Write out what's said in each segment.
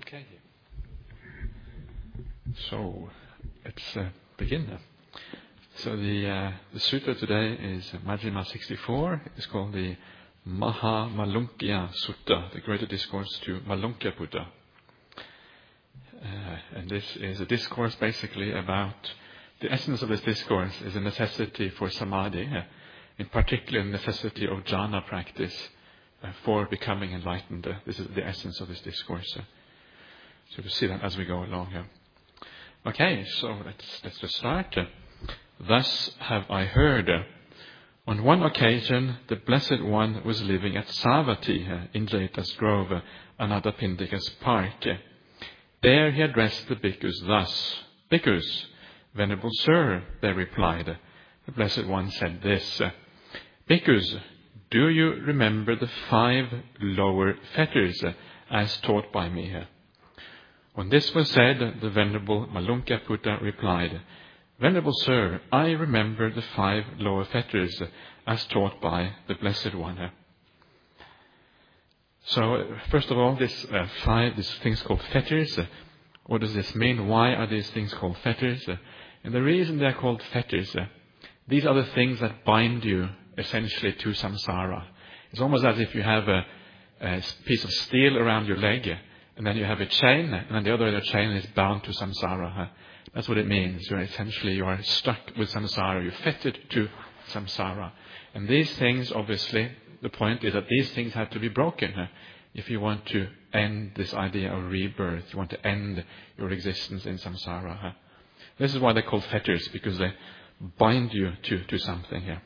Okay. So let's begin. So the sutta today is Majjhima 64. It's called the Maha Malunkya Sutta, the greater discourse to Malunkya Buddha. And this is a discourse basically about the essence of this discourse is a necessity for samadhi, in particular the necessity of jhana practice for becoming enlightened. This is the essence of this discourse. So we'll see that as we go along here. Okay, so let's just start. Thus have I heard. On one occasion, the Blessed One was living at Savatthi in Jeta's Grove, Anathapindika's park. There he addressed the bhikkhus thus. Bhikkhus, Venerable Sir, they replied. The Blessed One said this. Bhikkhus, do you remember the 5 lower fetters as taught by me? When this was said, the Venerable Malunkya Buddha replied, Venerable Sir, I remember the 5 lower fetters as taught by the Blessed One. So, first of all, these things called fetters, what does this mean? Why are these things called fetters? And the reason they are called fetters, these are the things that bind you essentially to samsara. It's almost as if you have a piece of steel around your leg, and then you have a chain, and then the other end of the chain is bound to samsara. That's what it means. You are stuck with samsara. You're fettered to samsara. And these things, obviously, the point is that these things have to be broken if you want to end this idea of rebirth. You want to end your existence in samsara. This is why they're called fetters, because they bind you to something here.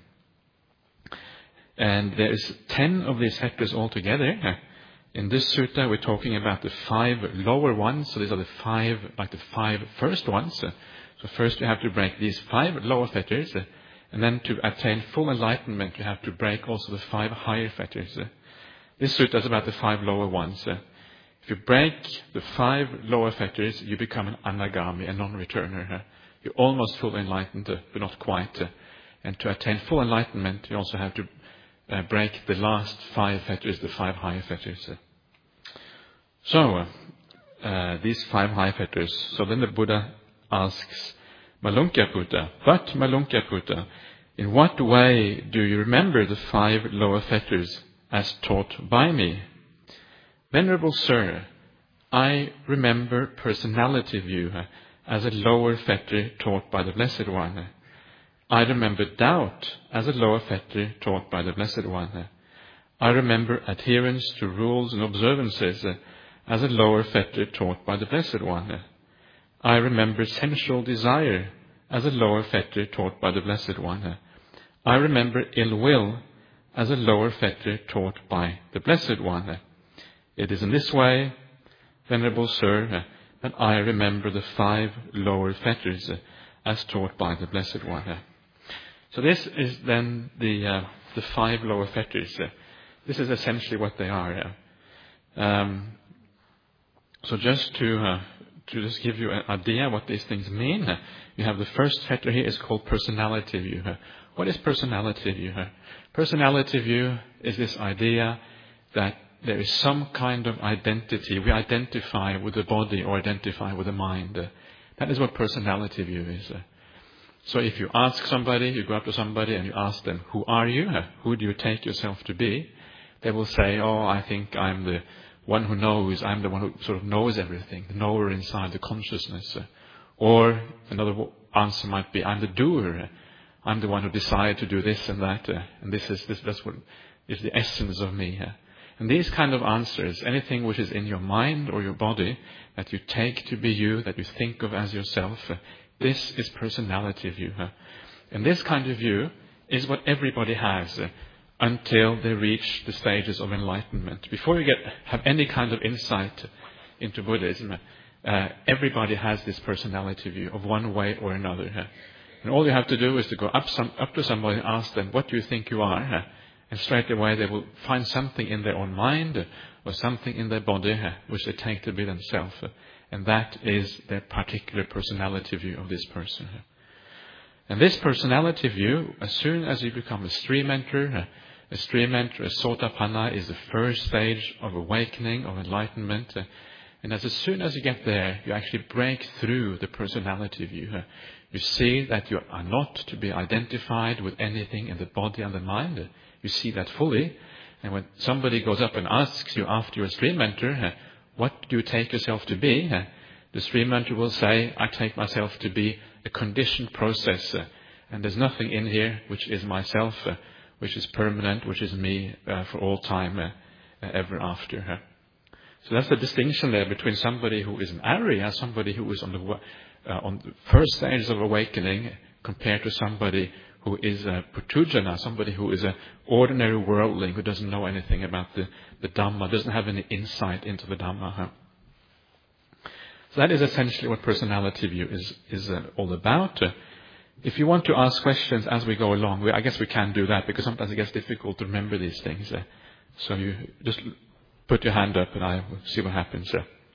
And there is 10 of these fetters altogether. In this sutta, we're talking about the 5 lower ones. So these are the 5 first ones. So first you have to break these 5 lower fetters. And then to attain full enlightenment, you have to break also the 5 higher fetters. This sutta is about the 5 lower ones. If you break the 5 lower fetters, you become an anagami, a non-returner. You're almost fully enlightened, but not quite. And to attain full enlightenment, you also have to break the last 5 fetters, the 5 higher fetters. So, these 5 high fetters. So then the Buddha asks Malunkya Buddha, but Malunkya Buddha, in what way do you remember the 5 lower fetters as taught by me? Venerable Sir, I remember personality view as a lower fetter taught by the Blessed One. I remember doubt as a lower fetter taught by the Blessed One. I remember adherence to rules and observances as a lower fetter taught by the Blessed One. I remember sensual desire as a lower fetter taught by the Blessed One. I remember ill will as a lower fetter taught by the Blessed One. It is in this way, Venerable Sir, that I remember the 5 lower fetters as taught by the Blessed One. So this is then the 5 lower fetters. This is essentially what they are. So just to just give you an idea what these things mean, you have the first fetter here is called personality view. What is personality view? Personality view is this idea that there is some kind of identity. We identify with the body or identify with the mind. That is what personality view is. So if you ask somebody, you go up to somebody and you ask them, who are you? Who do you take yourself to be? They will say, oh, I think I'm the one who knows. I'm the one who sort of knows everything, the knower inside the consciousness. Or another answer might be, I'm the doer. I'm the one who decided to do this and that. And that's what is the essence of me. And these kind of answers, anything which is in your mind or your body that you take to be you, that you think of as yourself, this is personality view. And this kind of view is what everybody has until they reach the stages of enlightenment. Before you have any kind of insight into Buddhism, everybody has this personality view of one way or another. And all you have to do is to go up to somebody and ask them, what do you think you are? And straight away they will find something in their own mind or something in their body which they take to be themselves. And that is their particular personality view of this person. And this personality view, as soon as you become a stream enter, a sotapanna is the first stage of awakening, of enlightenment. And as soon as you get there, you actually break through the personality view. You see that you are not to be identified with anything in the body and the mind. You see that fully. And when somebody goes up and asks you after your stream mentor, what do you take yourself to be? The stream mentor will say, I take myself to be a conditioned process. And there's nothing in here which is myself, which is permanent, which is me for all time, ever after. So that's the distinction there between somebody who is an Arya, somebody who is on the first stage of awakening, compared to somebody who is a Pratujana, somebody who is an ordinary worldling who doesn't know anything about the Dhamma, doesn't have any insight into the Dhamma. So that is essentially what personality view is all about. If you want to ask questions as we go along, I guess we can do that, because sometimes it gets difficult to remember these things. So you just put your hand up and I will see what happens.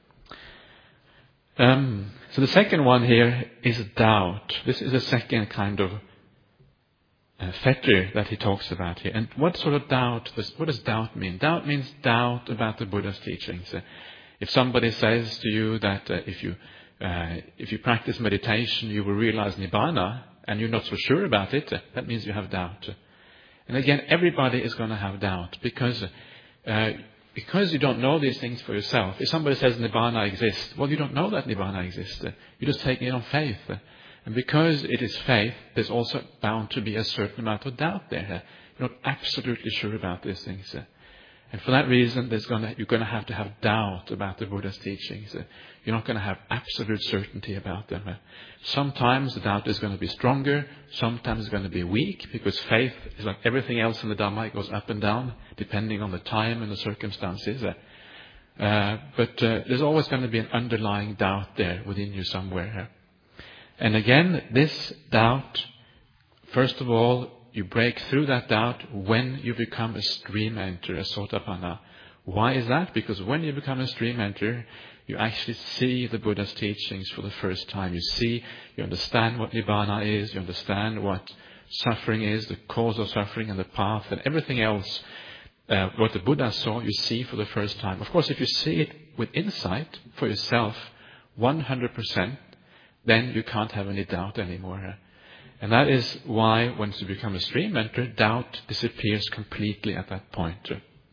So the second one here is doubt. This is the second kind of fetter that he talks about here. And what sort of doubt, what does doubt mean? Doubt means doubt about the Buddha's teachings. If somebody says to you that if you practice meditation, you will realize Nibbana, and you're not so sure about it, that means you have doubt. And again, everybody is going to have doubt, because you don't know these things for yourself. If somebody says Nibbana exists, well, you don't know that Nibbana exists. You're just taking it on faith. And because it is faith, there's also bound to be a certain amount of doubt there. You're not absolutely sure about these things. And for that reason, you're going to have doubt about the Buddha's teachings. You're not going to have absolute certainty about them. Sometimes the doubt is going to be stronger. Sometimes it's going to be weak, because faith is like everything else in the Dhamma. It goes up and down depending on the time and the circumstances. But there's always going to be an underlying doubt there within you somewhere. And again, this doubt, first of all, you break through that doubt when you become a stream enter, a Sotapanna. Why is that? Because when you become a stream enter, you actually see the Buddha's teachings for the first time. You understand what Nibbana is, you understand what suffering is, the cause of suffering and the path and everything else. What the Buddha saw, you see for the first time. Of course, if you see it with insight for yourself, 100%, then you can't have any doubt anymore. And that is why, once you become a stream mentor, doubt disappears completely at that point.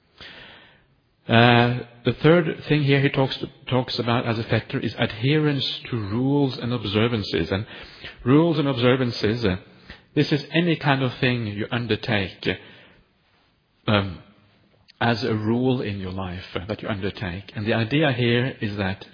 The third thing here he talks about as a factor is adherence to rules and observances. And rules and observances, this is any kind of thing you undertake as a rule in your life that you undertake. And the idea here is that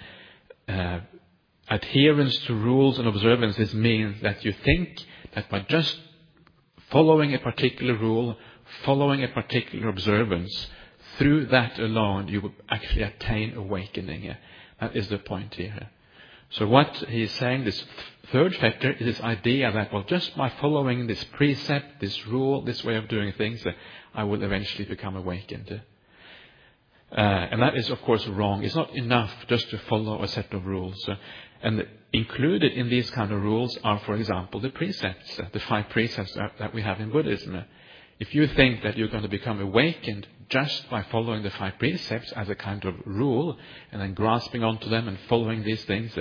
adherence to rules and observances means that you think that by just following a particular rule, following a particular observance, through that alone you will actually attain awakening. That is the point here. So what he is saying, this third factor, is this idea that, well, just by following this precept, this rule, this way of doing things, I will eventually become awakened. And that is, of course, wrong. It's not enough just to follow a set of rules. And included in these kind of rules are, for example, the precepts, the 5 precepts that we have in Buddhism. If you think that you're going to become awakened just by following the 5 precepts as a kind of rule, and then grasping onto them and following these things,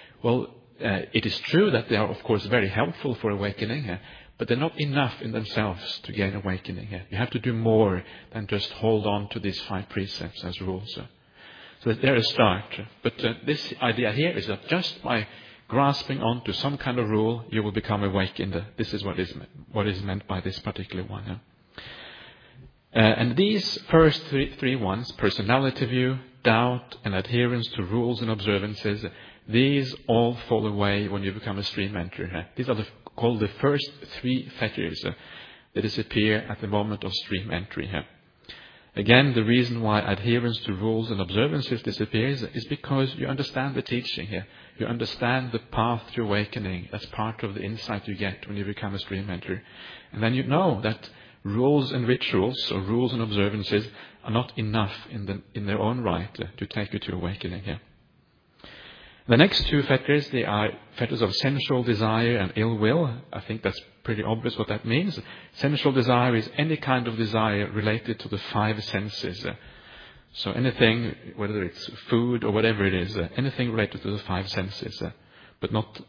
it is true that they are, of course, very helpful for awakening, but they're not enough in themselves to gain awakening. You have to do more than just hold on to these 5 precepts as rules. So there's a start. But this idea here is that just by grasping onto some kind of rule, you will become awakened. This is what is meant by this particular one. And these first three ones, personality view, doubt, and adherence to rules and observances, these all fall away when you become a stream mentor. These are called the first 3 fetters that disappear at the moment of stream entry. Again, the reason why adherence to rules and observances disappears is because you understand the teaching here. You understand the path to awakening. That's part of the insight you get when you become a stream mentor. And then you know that rules and rituals, or rules and observances, are not enough in their own right to take you to awakening here. The next 2 fetters, they are fetters of sensual desire and ill will. I think that's pretty obvious what that means. Sensual desire is any kind of desire related to the 5 senses. So anything, whether it's food or whatever it is, anything related to the five senses, but not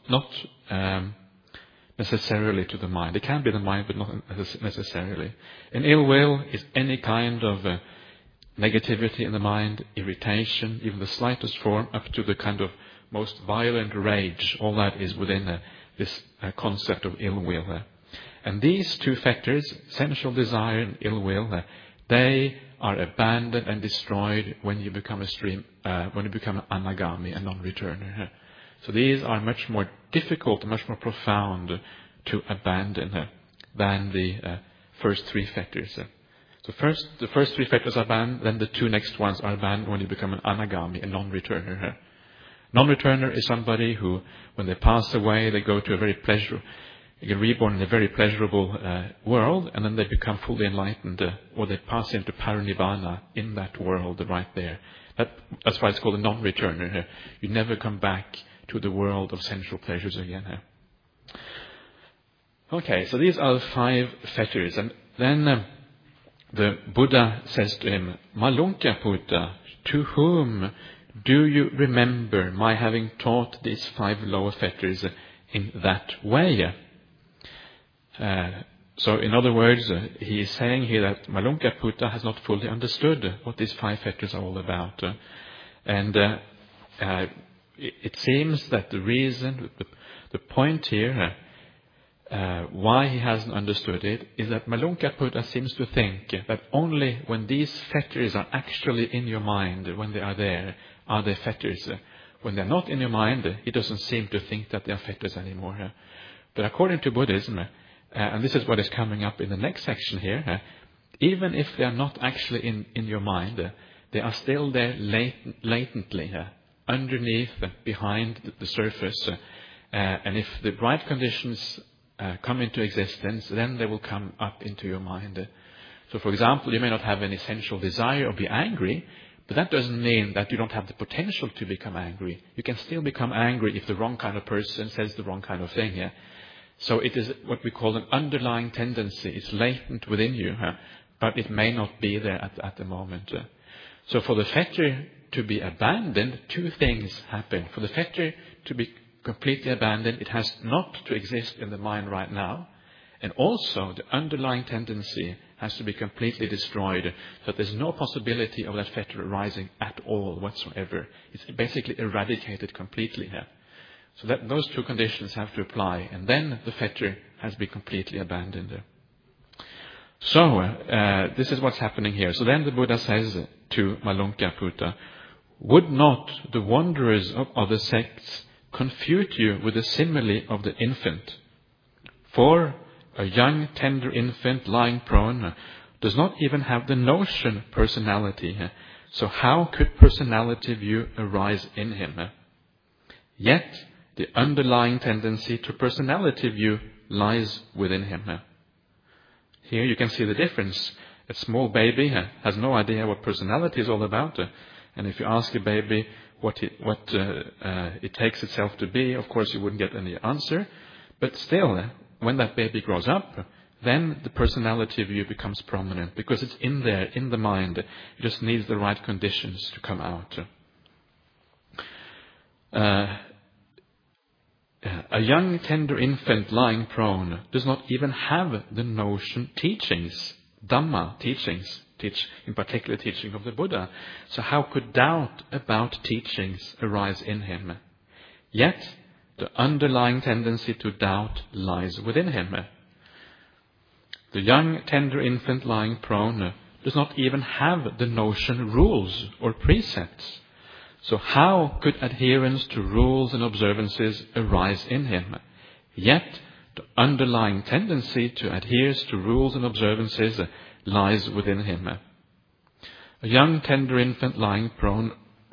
necessarily to the mind. It can be the mind, but not necessarily. And ill will is any kind of negativity in the mind, irritation, even the slightest form, up to the kind of most violent rage. All that is within this concept of ill will. And these two factors, sensual desire and ill will, they are abandoned and destroyed when you become when you become an anagami, a non-returner. So these are much more difficult, much more profound to abandon than the first three factors. So the first three factors are banned, then the two next ones are banned when you become an anagami, a non-returner. Non-returner is somebody who, when they pass away, they go to they get reborn in a very pleasurable world, and then they become fully enlightened, or they pass into parinibbana in that world right there. That's why it's called a non-returner. You never come back to the world of sensual pleasures again. Okay, so these are the five fetters. And then the Buddha says to him, Malunkyaputta, to whom do you remember my having taught these five lower fetters in that way? So in other words, he is saying here that Malunkyaputta has not fully understood what these five fetters are all about. And it seems that the reason, the point here, why he hasn't understood it, is that Malunkyaputta seems to think that only when these fetters are actually in your mind, when they are there, are they fetters. When they're not in your mind, he doesn't seem to think that they are fetters anymore. But according to Buddhism, and this is what is coming up in the next section here, even if they are not actually in your mind, they are still there latently, underneath, behind the surface. And if the right conditions come into existence, then they will come up into your mind. So, for example, you may not have any sensual desire or be angry, but that doesn't mean that you don't have the potential to become angry. You can still become angry if the wrong kind of person says the wrong kind of thing. So it is what we call an underlying tendency. It's latent within you, but it may not be there at the moment. So for the fetter to be abandoned, two things happen. For the fetter to be completely abandoned, it has not to exist in the mind right now. And also the underlying tendency has to be completely destroyed, so that there's no possibility of that fetter arising at all whatsoever. It's basically eradicated completely here. So that those two conditions have to apply, and then the fetter has been completely abandoned. So this is what's happening here. So then the Buddha says to Malunkyaputta, would not the wanderers of other sects confute you with the simile of the infant? For a young tender infant lying prone does not even have the notion personality. So how could personality view arise in him? Yet the underlying tendency to personality view lies within him. Here you can see the difference. A small baby has no idea what personality is all about. And if you ask a baby what it takes itself to be, of course you wouldn't get any answer. But still, when that baby grows up, then the personality view becomes prominent, because it's in there, in the mind. It just needs the right conditions to come out. A young tender infant lying prone does not even have the notion teachings, Dhamma teachings, in particular teaching of the Buddha. So how could doubt about teachings arise in him? Yet the underlying tendency to doubt lies within him. The young tender infant lying prone does not even have the notion rules or precepts. So how could adherence to rules and observances arise in him? Yet the underlying tendency to adhere to rules and observances lies within him. A young tender infant lying prone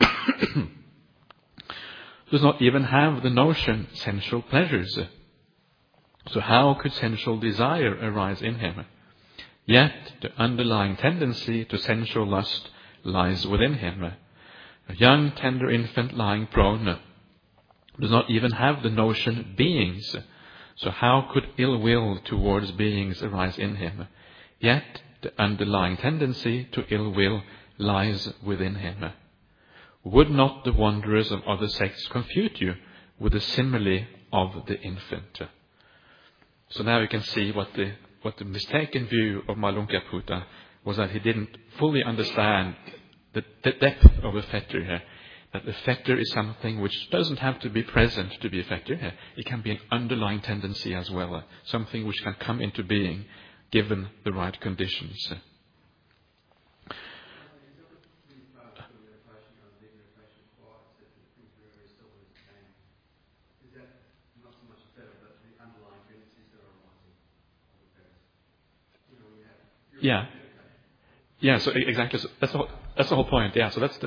does not even have the notion sensual pleasures. So how could sensual desire arise in him? Yet the underlying tendency to sensual lust lies within him. A young tender infant lying prone does not even have the notion beings. So how could ill will towards beings arise in him? Yet the underlying tendency to ill will lies within him. Would not the wanderers of other sects confute you with the simile of the infant? So now you can see what the mistaken view of Malunkyaputta was, that he didn't fully understand the depth of a fetter here. That the fetter is something which doesn't have to be present to be a fetter. It can be an underlying tendency as well, something which can come into being given the right conditions. Yeah. Yeah, so exactly. So that's the whole point. Yeah, so that's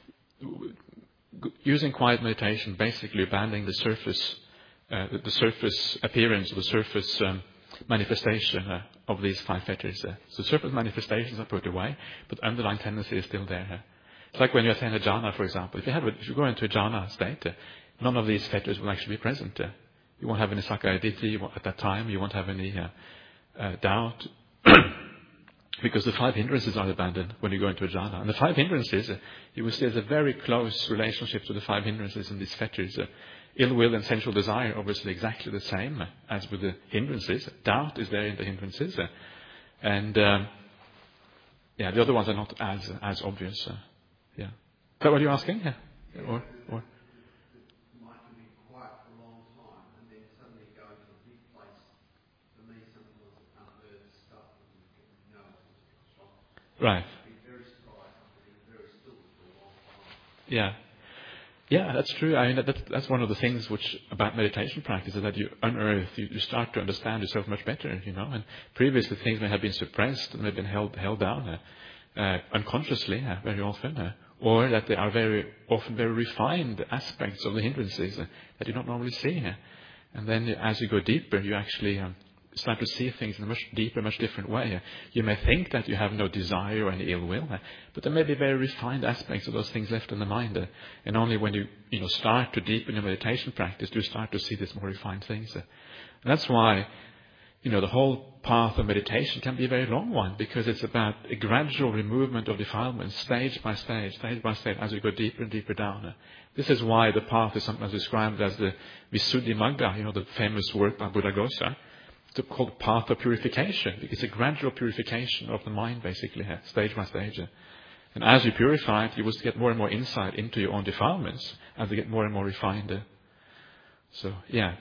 using quiet meditation, basically abandoning the surface appearance, or the surface manifestation of these five fetters. So surface manifestations are put away, but the underlying tendency is still there. It's like when you attain a jhana, for example. If you go into a jhana state, none of these fetters will actually be present. You won't have any sakkaya ditthi at that time. You won't have any doubt. Because the five hindrances are abandoned when you go into a jhana. And the five hindrances, you will see there's a very close relationship to the five hindrances in these fetters. Ill will and sensual desire, obviously exactly the same as with the hindrances. Doubt is there in the hindrances. And the other ones are not as obvious. Yeah. Is that what you're asking? Yeah. Or? Right. Yeah. Yeah, that's true. I mean, that's one of the things about meditation practice is that you unearth, you start to understand yourself much better, And previously things may have been suppressed and may have been held down unconsciously very often, or that they are very often very refined aspects of the hindrances that you don't normally see. And then as you go deeper, you actually start to see things in a much deeper, much different way. You may think that you have no desire or any ill will, but there may be very refined aspects of those things left in the mind. And only when you start to deepen your meditation practice do you start to see these more refined things. And that's why the whole path of meditation can be a very long one, because it's about a gradual removement of defilements, stage by stage, as you go deeper and deeper down. This is why the path is sometimes described as the Visuddhimagga, the famous work by Buddhaghosa. It's called path of purification, because it's a gradual purification of the mind, basically, stage by stage. And as you purify it, you will get more and more insight into your own defilements as they get more and more refined. So, yeah.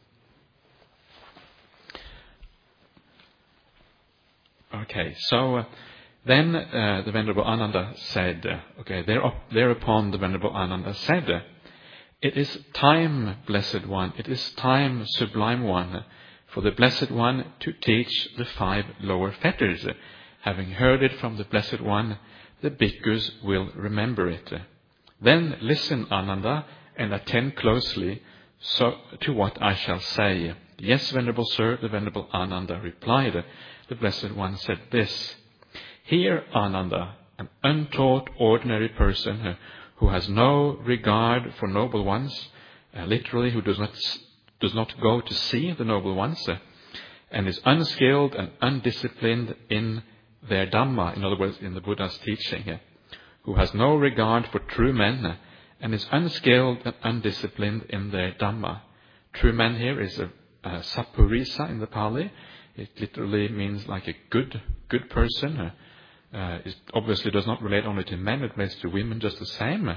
Okay, so then the Venerable Ananda said, thereupon the Venerable Ananda said, "It is time, Blessed One, it is time, Sublime One, for the Blessed One to teach the five lower fetters. Having heard it from the Blessed One, the bhikkhus will remember it. Then listen, Ananda, and attend closely to what I shall say." "Yes, Venerable Sir," the Venerable Ananda replied. The Blessed One said this: "Hear, Ananda, an untaught ordinary person who has no regard for noble ones, literally who does not go to see the noble ones, and is unskilled and undisciplined in their Dhamma," in other words, in the Buddha's teaching, "who has no regard for true men, and is unskilled and undisciplined in their Dhamma." True men here is a Sappurisa in the Pali. It literally means like a good person. It obviously does not relate only to men, it relates to women just the same.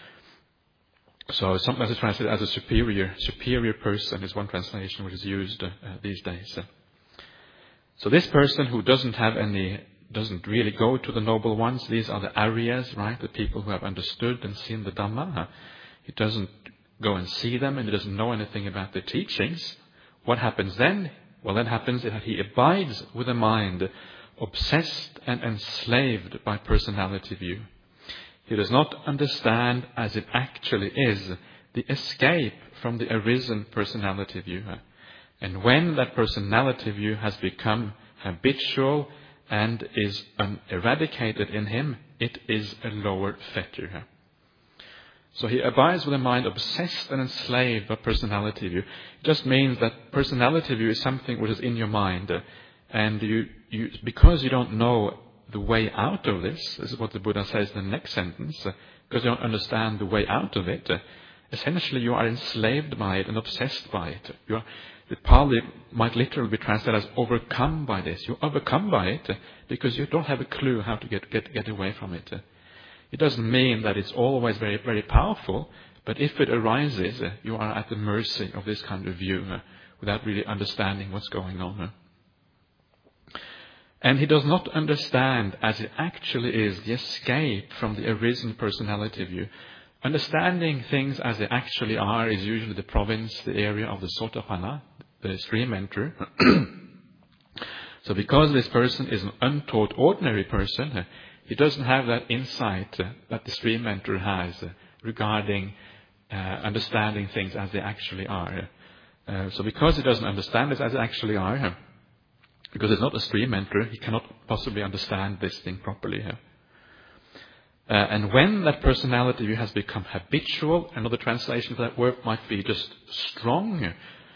So sometimes it's translated as a superior person is one translation which is used these days. So this person who doesn't really go to the noble ones, these are the Aryas, right? The people who have understood and seen the Dhamma. He doesn't go and see them, and he doesn't know anything about their teachings. What happens then? Well, then happens that he abides with a mind obsessed and enslaved by personality view. He does not understand as it actually is the escape from the arisen personality view. And when that personality view has become habitual and is eradicated in him, it is a lower fetter. So he abides with a mind obsessed and enslaved by personality view. It just means that personality view is something which is in your mind. And because you don't know the way out of this. This is what the Buddha says in the next sentence. Because you don't understand the way out of it. Essentially, you are enslaved by it and obsessed by it. The Pali might literally be translated as overcome by this. You're overcome by it because you don't have a clue how to get away from it. It doesn't mean that it's always very, very powerful, but if it arises, you are at the mercy of this kind of view without really understanding what's going on. And he does not understand as it actually is the escape from the arisen personality view. Understanding things as they actually are is usually the province, the area of the Sotapanna, the stream enterer. So because this person is an untaught ordinary person, he doesn't have that insight that the stream enterer has regarding understanding things as they actually are. So because he doesn't understand it as they actually are, because it's not a stream enterer, he cannot possibly understand this thing properly. And when that personality view has become habitual, another translation for that word might be just strong.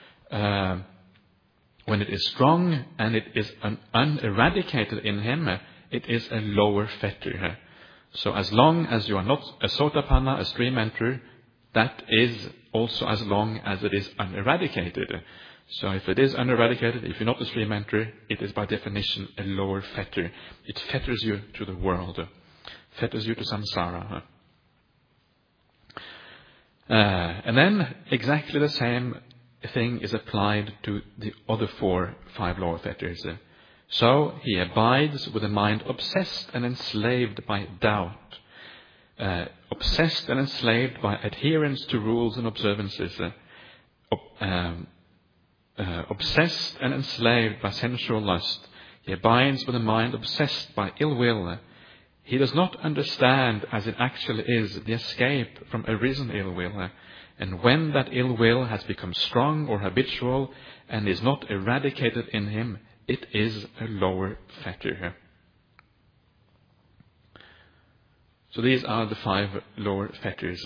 When it is strong and it is uneradicated in him, it is a lower fetter. So as long as you are not a Sotapanna, a stream enterer, that is also as long as it is uneradicated. So if it is uneradicated, if you're not a stream enterer, it is by definition a lower fetter. It fetters you to the world. Fetters you to samsara. And then exactly the same thing is applied to the other 5 lower fetters. So he abides with a mind obsessed and enslaved by doubt, obsessed and enslaved by adherence to rules and observances, obsessed and enslaved by sensual lust. He abides with a mind obsessed by ill will. He does not understand as it actually is the escape from arisen ill will. And when that ill will has become strong or habitual and is not eradicated in him, it is a lower fetter. So these are the 5 lower fetters.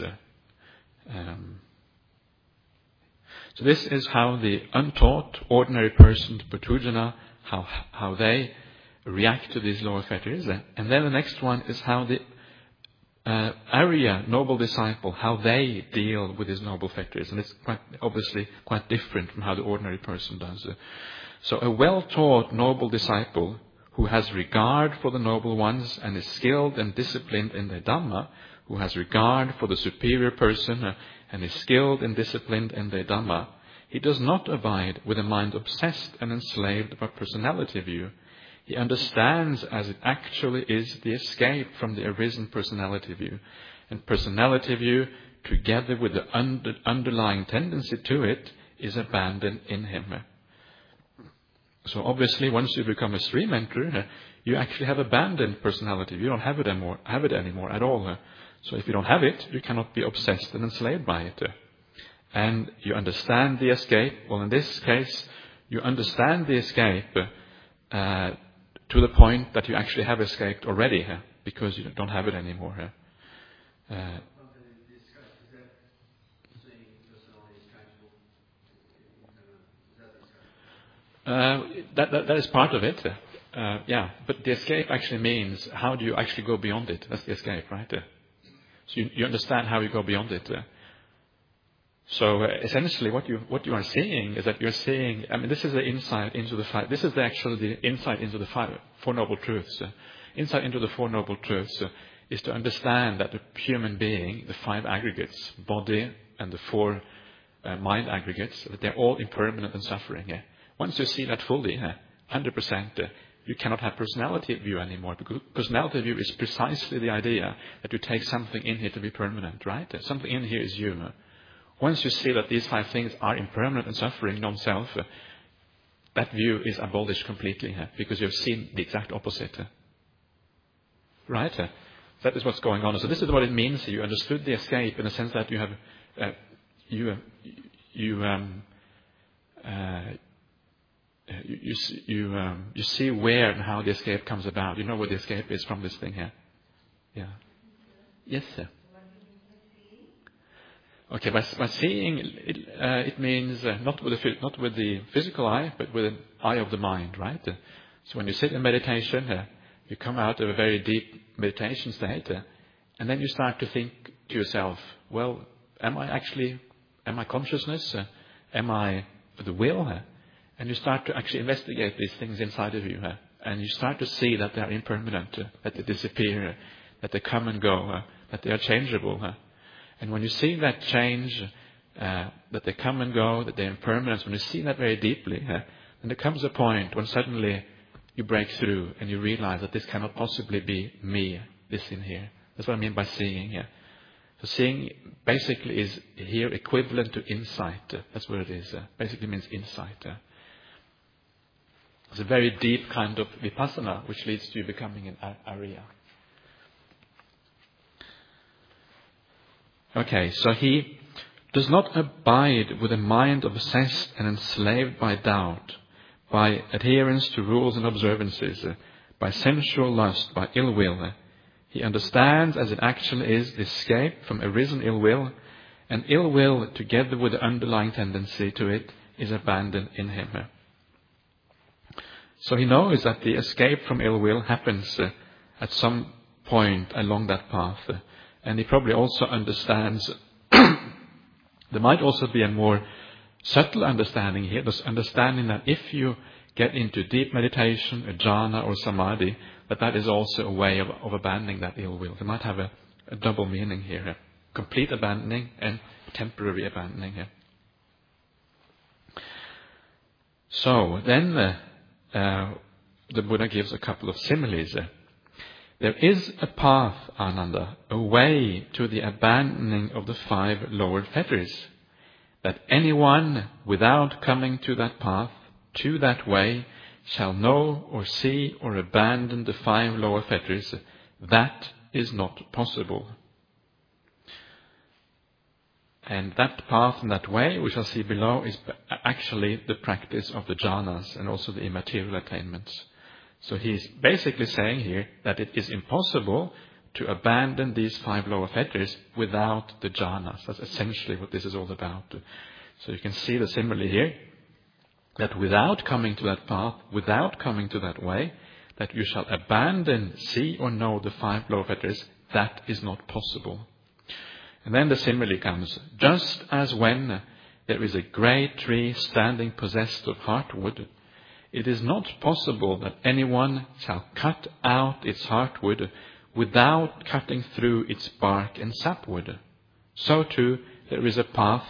So this is how the untaught, ordinary person, Puthujjana, how they react to these lower fetters. And then the next one is how the Arya, noble disciple, how they deal with these noble fetters. And it's obviously quite different from how the ordinary person does. So a well-taught noble disciple who has regard for the noble ones and is skilled and disciplined in the Dhamma, who has regard for the superior person and is skilled and disciplined in the Dhamma, he does not abide with a mind obsessed and enslaved by personality view. He understands as it actually is the escape from the arisen personality view. And personality view, together with the underlying tendency to it, is abandoned in him. So obviously, once you become a stream enterer, you actually have abandoned personality view. You don't have it anymore at all. So if you don't have it, you cannot be obsessed and enslaved by it. And you understand the escape. Well, in this case, you understand the escape to the point that you actually have escaped already, because you don't have it anymore. That is part of it. But the escape actually means, how do you actually go beyond it? That's the escape, right? So you understand how you go beyond it. So essentially, what you are seeing is that you're seeing. I mean, this is the insight into the 5. This is actually the insight into the 4 noble truths. Insight into the 4 noble truths is to understand that the human being, the 5 aggregates, body and the 4 mind aggregates, that they're all impermanent and suffering. Once you see that fully, 100%, you cannot have personality view anymore, because personality view is precisely the idea that you take something in here to be permanent, right? Something in here is you. Once you see that these 5 things are impermanent and suffering, non-self, that view is abolished completely, because you have seen the exact opposite. Right? That is what's going on. So this is what it means. You understood the escape in the sense that you have, you see where and how the escape comes about. You know where the escape is from this thing here. Yeah. Yes, sir. Okay, by seeing, it means not with the physical eye, but with an eye of the mind, right? So when you sit in meditation, you come out of a very deep meditation state, and then you start to think to yourself, well, am I consciousness? Am I the will? And you start to actually investigate these things inside of you. And you start to see that they are impermanent, that they disappear, that they come and go, that they are changeable. And when you see that change, that they come and go, that they're impermanent, when you see that very deeply, then there comes a point when suddenly you break through and you realize that this cannot possibly be me, this in here. That's what I mean by seeing here. So seeing basically is here equivalent to insight. That's what it is. Basically means insight. It's a very deep kind of vipassana which leads to you becoming an Arya. Okay, so he does not abide with a mind obsessed and enslaved by doubt, by adherence to rules and observances, by sensual lust, by ill will. He understands as it actually is the escape from arisen ill will, and ill will, together with the underlying tendency to it, is abandoned in him. So he knows that the escape from ill will happens at some point along that path. And he probably also understands, there might also be a more subtle understanding here, this understanding that if you get into deep meditation, a jhana or samadhi, that is also a way of abandoning that ill will. They might have a double meaning here, complete abandoning and temporary abandoning here. So then the Buddha gives a couple of similes. There is a path, Ananda, a way to the abandoning of the 5 lower fetters, that anyone without coming to that path, to that way, shall know or see or abandon the 5 lower fetters. That is not possible. And that path and that way, we shall see below, is actually the practice of the jhanas and also the immaterial attainments. So he's basically saying here that it is impossible to abandon these 5 lower fetters without the jhanas. That's essentially what this is all about. So you can see the simile here, that without coming to that path, without coming to that way, that you shall abandon, see or know the 5 lower fetters, that is not possible. And then the simile comes, just as when there is a great tree standing possessed of heartwood, it is not possible that anyone shall cut out its heartwood without cutting through its bark and sapwood. So too, there is a path,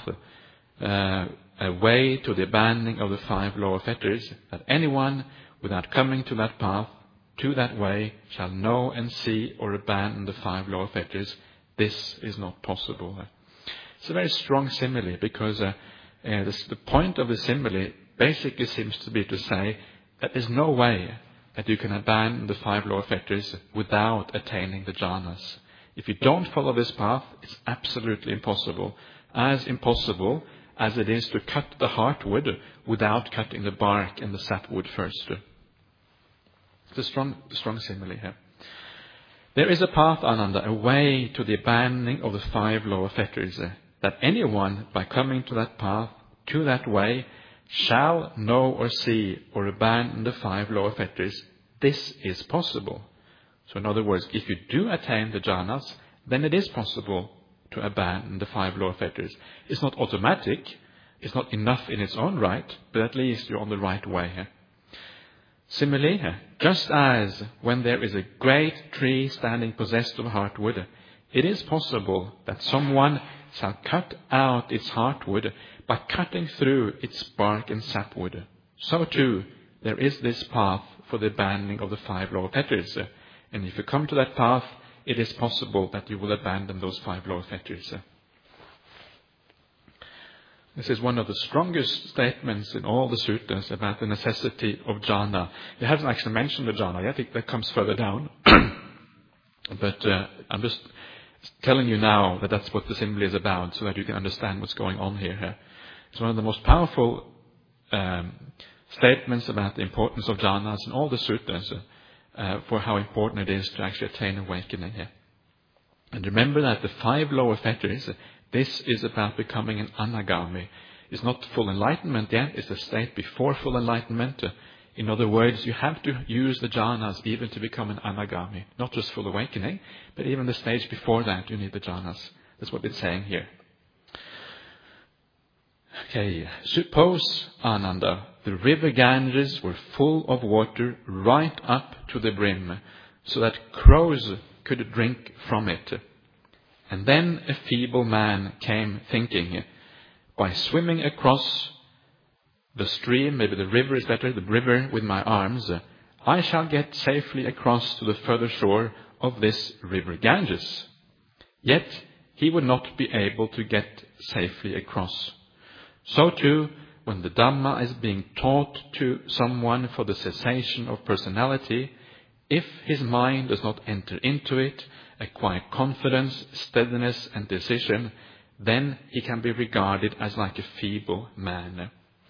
a way to the abandoning of the 5 lower fetters, that anyone without coming to that path, to that way, shall know and see or abandon the 5 lower fetters. This is not possible. It's a very strong simile because the point of the simile basically seems to be to say that there's no way that you can abandon the 5 lower fetters without attaining the jhanas. If you don't follow this path, it's absolutely impossible. As impossible as it is to cut the heartwood without cutting the bark and the sapwood first. It's a strong simile here. There is a path, Ananda, a way to the abandoning of the 5 lower fetters, that anyone, by coming to that path, to that way, shall know or see or abandon the 5 lower fetters. This is possible. So in other words, if you do attain the jhanas, then it is possible to abandon the 5 lower fetters. It's not automatic, it's not enough in its own right, but at least you're on the right way. Similarly, just as when there is a great tree standing possessed of heartwood, it is possible that someone shall cut out its heartwood by cutting through its bark and sapwood. So too, there is this path for the abandoning of the 5 lower fetters. And if you come to that path, it is possible that you will abandon those 5 lower fetters. This is one of the strongest statements in all the suttas about the necessity of jhana. It hasn't actually mentioned the jhana yet. I think that comes further down. But I'm just telling you now that that's what the simile is about, so that you can understand what's going on here. It's one of the most powerful statements about the importance of jhanas in all the suttas, for how important it is to actually attain awakening here. And remember that the 5 lower fetters, this is about becoming an anagami. It's not full enlightenment yet, it's the state before full enlightenment. In other words, you have to use the jhanas even to become an anagami. Not just full awakening, but even the stage before that, you need the jhanas. That's what it's saying here. Okay, suppose, Ananda, the river Ganges were full of water right up to the brim, so that crows could drink from it. And then a feeble man came thinking, by swimming across the stream, maybe the river is better, the river with my arms, I shall get safely across to the further shore of this river Ganges. Yet he would not be able to get safely across. So too, when the Dhamma is being taught to someone for the cessation of personality, if his mind does not enter into it, acquire confidence, steadiness and decision, then he can be regarded as like a feeble man.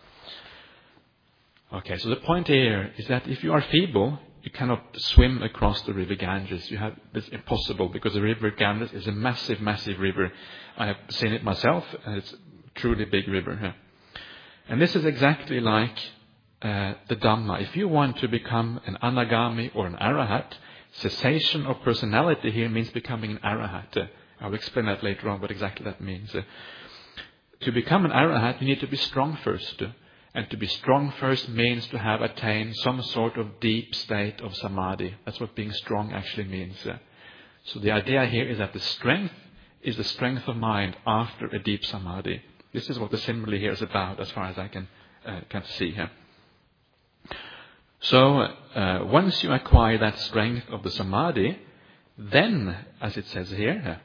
Okay, so the point here is that if you are feeble, you cannot swim across the river Ganges. It's impossible because the river Ganges is a massive, massive river. I have seen it myself, and it's a truly big river. And this is exactly like the Dhamma. If you want to become an anagami or an arahat, cessation of personality here means becoming an arahat. I'll explain that later on what exactly that means. To become an arahat, you need to be strong first. And to be strong first means to have attained some sort of deep state of samadhi. That's what being strong actually means. So the idea here is that the strength is the strength of mind after a deep samadhi. This is what the simile here is about, as far as I can see here. So once you acquire that strength of the samadhi, then, as it says here,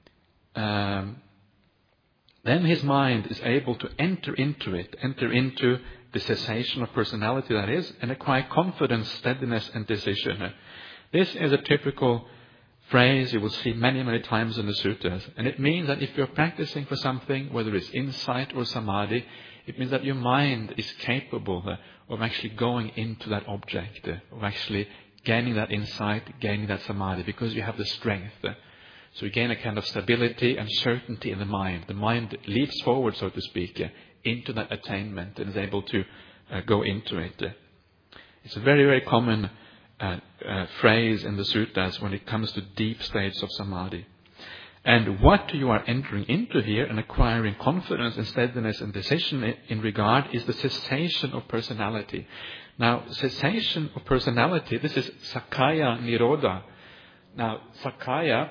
then his mind is able to enter into the cessation of personality, that is, and acquire confidence, steadiness, and decision. This is a typical phrase you will see many, many times in the suttas. And it means that if you're practicing for something, whether it's insight or samadhi, it means that your mind is capable of actually going into that object, of actually gaining that insight, gaining that samadhi, because you have the strength. So you gain a kind of stability and certainty in the mind. The mind leaps forward, so to speak, into that attainment and is able to go into it. It's a very, very common phrase in the suttas when it comes to deep states of samadhi. And what you are entering into here and acquiring confidence and steadiness and decision in regard is the cessation of personality. Now, cessation of personality, this is Sakaya Nirodha. Now, Sakaya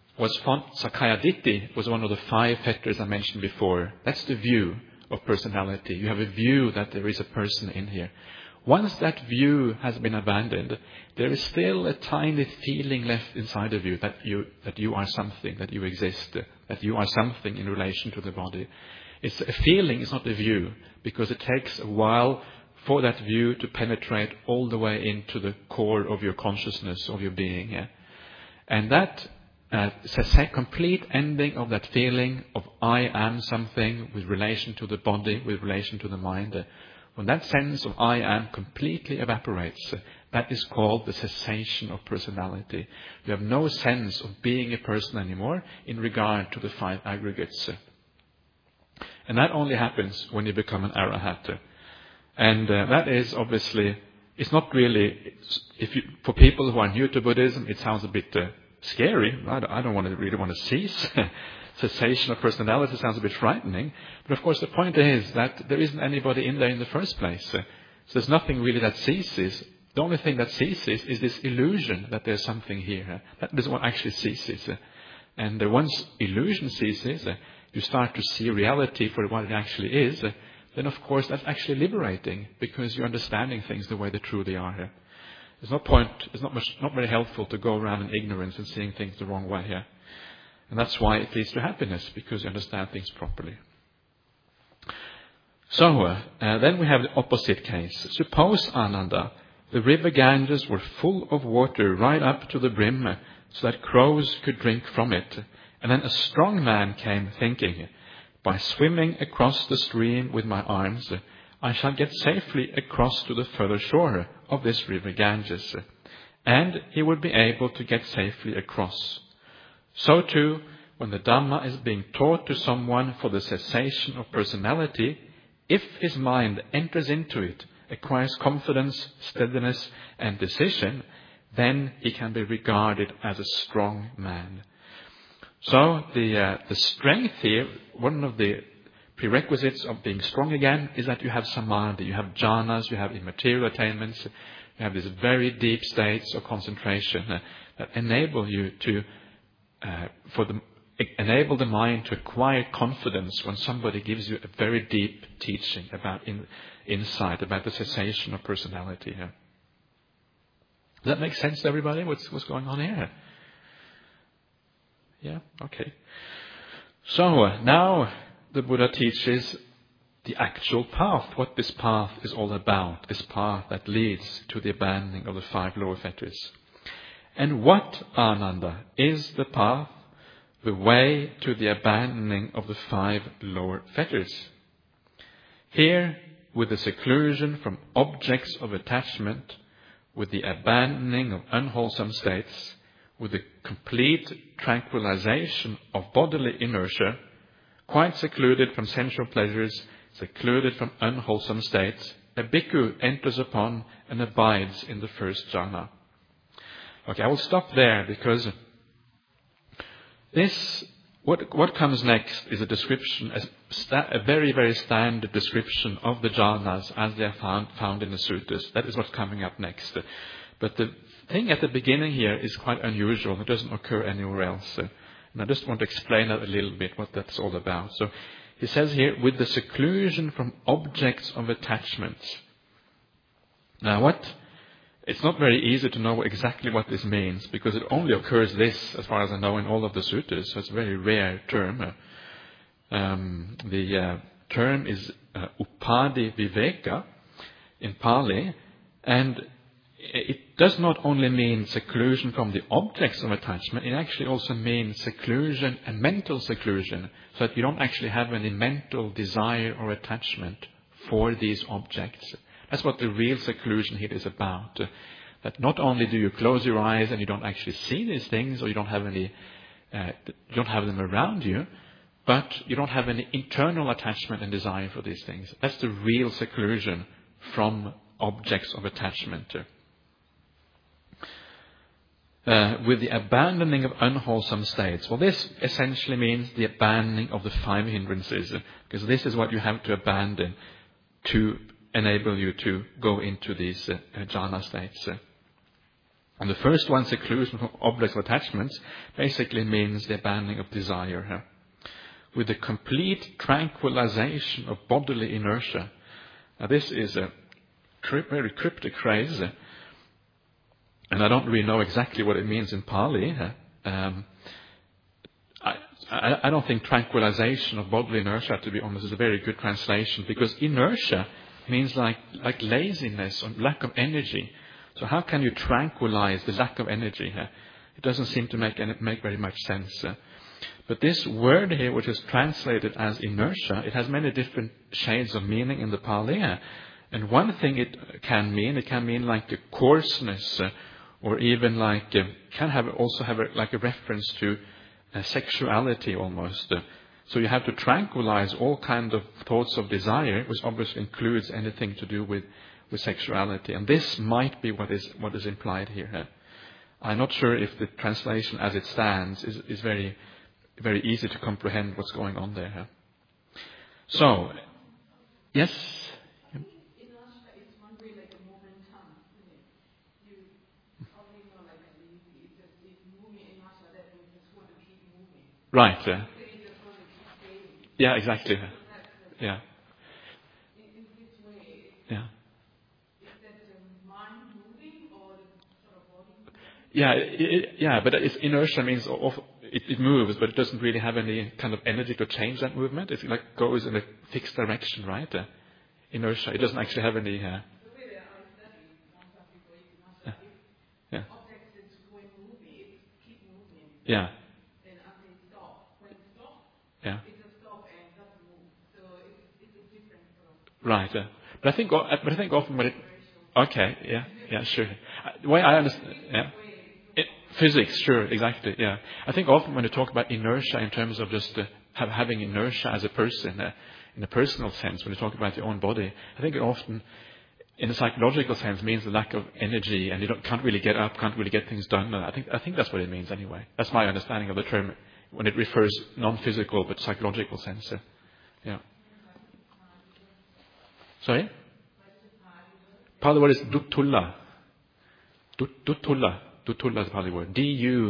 Ditti was one of the 5 fetters I mentioned before. That's the view of personality. You have a view that there is a person in here. Once that view has been abandoned, there is still a tiny feeling left inside of you that you are something, that you exist, that you are something in relation to the body. It's a feeling, it's not a view, because it takes a while for that view to penetrate all the way into the core of your consciousness, of your being. Yeah? And that complete ending of that feeling of I am something with relation to the body, with relation to the mind. When that sense of I am completely evaporates, that is called the cessation of personality. You have no sense of being a person anymore in regard to the 5 aggregates. And that only happens when you become an arahat. And that is obviously, it's not really, for people who are new to Buddhism, it sounds a bit scary. I don't really want to cease. Cessation of personality sounds a bit frightening. But of course the point is that there isn't anybody in there in the first place. So there's nothing really that ceases. The only thing that ceases is this illusion that there's something here. That is what actually ceases. And once illusion ceases, you start to see reality for what it actually is. Then of course that's actually liberating, because you're understanding things the way they truly are. There's no point, it's not very helpful to go around in ignorance and seeing things the wrong way here. And that's why it leads to happiness, because you understand things properly. So, then we have the opposite case. Suppose, Ananda, the river Ganges were full of water right up to the brim, so that crows could drink from it. And then a strong man came thinking, by swimming across the stream with my arms, I shall get safely across to the further shore of this river Ganges. And he would be able to get safely across. So too, when the Dhamma is being taught to someone for the cessation of personality, if his mind enters into it, acquires confidence, steadiness, and decision, then he can be regarded as a strong man. So the strength here, one of the prerequisites of being strong again, is that you have samadhi, you have jhanas, you have immaterial attainments, you have these very deep states of concentration that enable you to, enable the mind to acquire confidence when somebody gives you a very deep teaching about insight, about the cessation of personality here. Does that make sense to everybody? What's going on here? Yeah? Okay. So now the Buddha teaches the actual path, what this path is all about, this path that leads to the abandoning of the 5 lower fetters. And what, Ananda, is the path, the way to the abandoning of the 5 lower fetters? Here, with the seclusion from objects of attachment, with the abandoning of unwholesome states, with the complete tranquilization of bodily inertia, quite secluded from sensual pleasures, secluded from unwholesome states, a bhikkhu enters upon and abides in the first jhana. Okay, I will stop there because what comes next is a description, a very, very standard description of the jhanas as they are found in the suttas. That is what's coming up next. But the thing at the beginning here is quite unusual. It doesn't occur anywhere else. And I just want to explain that a little bit, what that's all about. So he says here, with the seclusion from objects of attachment. Now it's not very easy to know exactly what this means, because it only occurs as far as I know, in all of the suttas, so it's a very rare term. The term is upadi viveka in Pali, and it does not only mean seclusion from the objects of attachment, it actually also means seclusion and mental seclusion, so that you don't actually have any mental desire or attachment for these objects. That's what the real seclusion here is about. That not only do you close your eyes and you don't actually see these things, or you don't have them around you, but you don't have any internal attachment and desire for these things. That's the real seclusion from objects of attachment. With the abandoning of unwholesome states. Well, this essentially means the abandoning of the 5 hindrances, because this is what you have to abandon to enable you to go into these jhana states. And the first one, seclusion from objects of attachments, basically means the abandoning of desire. With the complete tranquilization of bodily inertia. Now this is a very cryptic phrase, and I don't really know exactly what it means in Pali. I don't think tranquilization of bodily inertia, to be honest, is a very good translation, because inertia means like laziness or lack of energy. So how can you tranquilize the lack of energy here? It doesn't seem to make very much sense. But this word here, which is translated as inertia, it has many different shades of meaning in the Pali. And one thing it can mean like a coarseness, or even like also have a reference to sexuality almost. So you have to tranquilize all kind of thoughts of desire, which obviously includes anything to do with sexuality. And this might be what is implied here. I'm not sure if the translation as it stands is very, very easy to comprehend what's going on there. So, yes? Right. Yeah, exactly. Yeah. Yeah. Yeah, but inertia means it moves, but it doesn't really have any kind of energy to change that movement. It like goes in a fixed direction, right? Inertia. It doesn't actually have any. Yeah. Yeah. Yeah. Right. But I think often when it. Okay. Yeah. Sure. The way I understand. Yeah. Physics. Sure. Exactly. Yeah. I think often when you talk about inertia in terms of just having inertia as a person in a personal sense, when you talk about your own body, I think often in a psychological sense means a lack of energy, and you can't really get up, can't really get things done. And I think that's what it means anyway. That's my understanding of the term when it refers non-physical but psychological sense. Yeah. Sorry? Pali word is dutulla. Dutulla. Dutulla is the Pali word.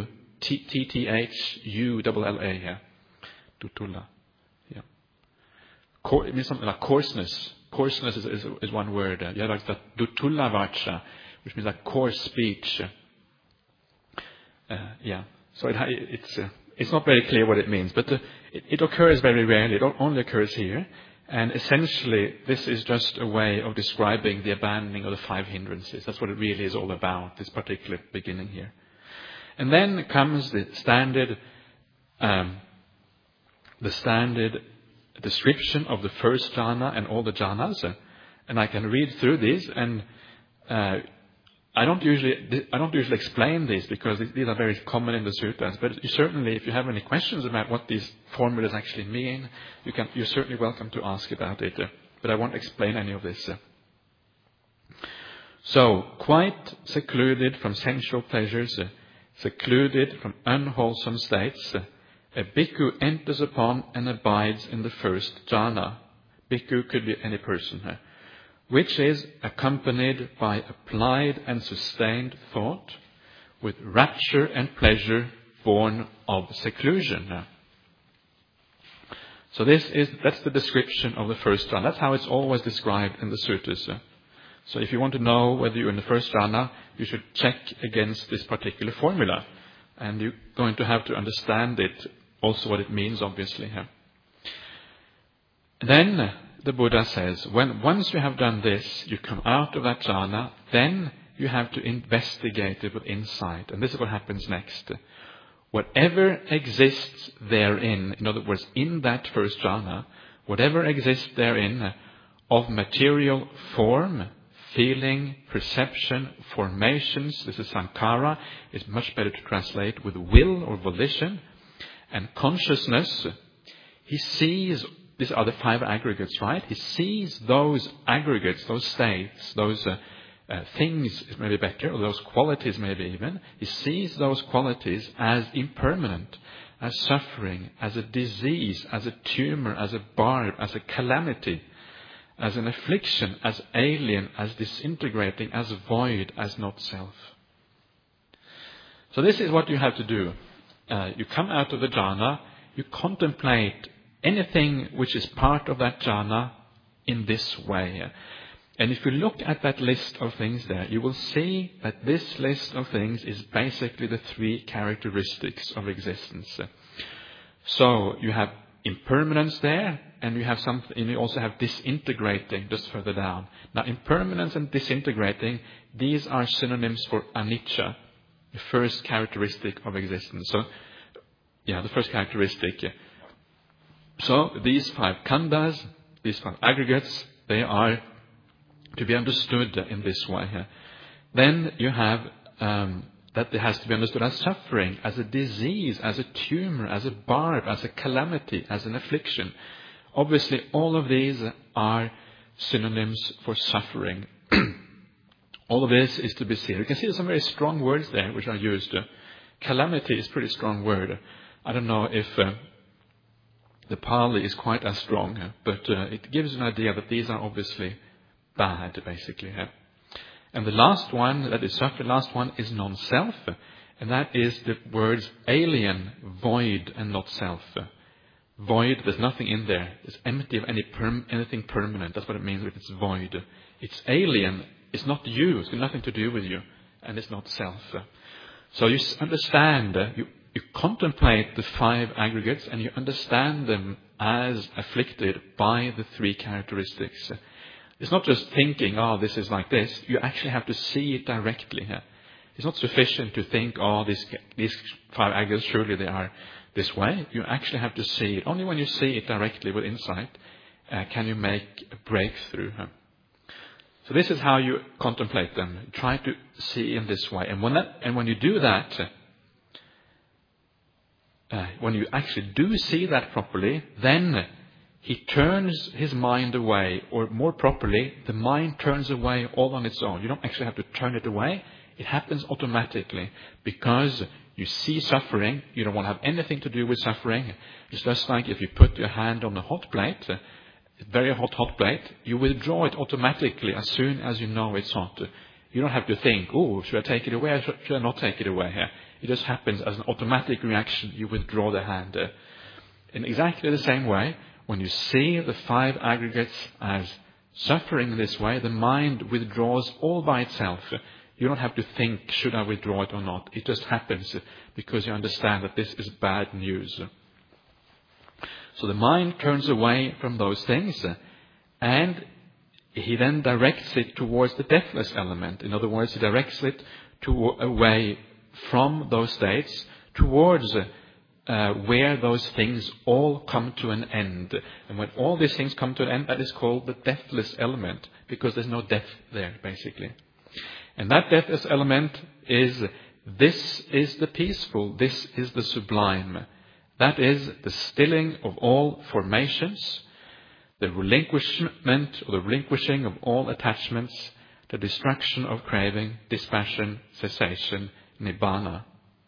D-U-T-T-H-U-L-L-A. Yeah. Dutulla. Yeah. It means something like coarseness. Coarseness is one word. Yeah, like that dutulla vacha, which means like coarse speech. Yeah. So it's not very clear what it means, but it occurs very rarely. It only occurs here. And essentially, this is just a way of describing the abandoning of the 5 hindrances. That's what it really is all about, this particular beginning here. And then comes the standard description of the first jhana and all the jhanas. And I can read through these, and I don't usually explain these because these are very common in the suttas. But you certainly, if you have any questions about what these formulas actually mean, you're certainly welcome to ask about it. But I won't explain any of this. So, quite secluded from sensual pleasures, secluded from unwholesome states, a bhikkhu enters upon and abides in the first jhana. Bhikkhu could be any person. Which is accompanied by applied and sustained thought, with rapture and pleasure born of seclusion. So that's the description of the first jhana. That's how it's always described in the suttas. So if you want to know whether you're in the first jhana, you should check against this particular formula. And you're going to have to understand it, also what it means, obviously. Then the Buddha says, once you have done this, you come out of that jhana, then you have to investigate it with insight. And this is what happens next. Whatever exists therein, in other words, in that first jhana, whatever exists therein of material form, feeling, perception, formations, this is sankhara, is much better to translate with will or volition, and consciousness, he sees. These are the 5 aggregates, right? He sees those aggregates, those states, those things, maybe better, or those qualities maybe even. He sees those qualities as impermanent, as suffering, as a disease, as a tumor, as a barb, as a calamity, as an affliction, as alien, as disintegrating, as void, as not self. So this is what you have to do. You come out of the jhana, you contemplate anything which is part of that jhana in this way. And if you look at that list of things there, you will see that this list of things is basically the 3 characteristics of existence. So you have impermanence there, and you also have disintegrating just further down. Now, impermanence and disintegrating, these are synonyms for anicca, the first characteristic of existence. So, the first characteristic. So these 5 khandhas, these 5 aggregates, they are to be understood in this way. Then you have that it has to be understood as suffering, as a disease, as a tumor, as a barb, as a calamity, as an affliction. Obviously, all of these are synonyms for suffering. All of this is to be seen. You can see there's some very strong words there which are used. Calamity is a pretty strong word. I don't know if the Pali is quite as strong, but it gives an idea that these are obviously bad, basically. And the last one, that is suffering, last one is non-self, and that is the words alien, void, and not self. Void, there's nothing in there. It's empty of anything permanent. That's what it means if it's void. It's alien. It's not you. It's got nothing to do with you, and it's not self. So you understand. You contemplate the 5 aggregates and you understand them as afflicted by the 3 characteristics. It's not just thinking, this is like this. You actually have to see it directly. It's not sufficient to think, these 5 aggregates, surely they are this way. You actually have to see it. Only when you see it directly with insight can you make a breakthrough. So this is how you contemplate them. Try to see in this way. And when you do that, when you actually do see that properly, then he turns his mind away, or more properly, the mind turns away all on its own. You don't actually have to turn it away. It happens automatically because you see suffering. You don't want to have anything to do with suffering. It's just like if you put your hand on a hot plate, a very hot plate, you withdraw it automatically as soon as you know it's hot. You don't have to think, oh, should I take it away or should I not take it away? It just happens as an automatic reaction. You withdraw the hand. In exactly the same way, when you see the five aggregates as suffering in this way, the mind withdraws all by itself. You don't have to think, should I withdraw it or not? It just happens because you understand that this is bad news. So the mind turns away from those things, and he then directs it towards the deathless element. In other words, he directs it away from those states towards where those things all come to an end. And when all these things come to an end, that is called the deathless element, because there's no death there, basically. And that deathless element is, this is the peaceful, this is the sublime. That is the stilling of all formations, the relinquishment or the relinquishing of all attachments, the destruction of craving, dispassion, cessation, nibbana.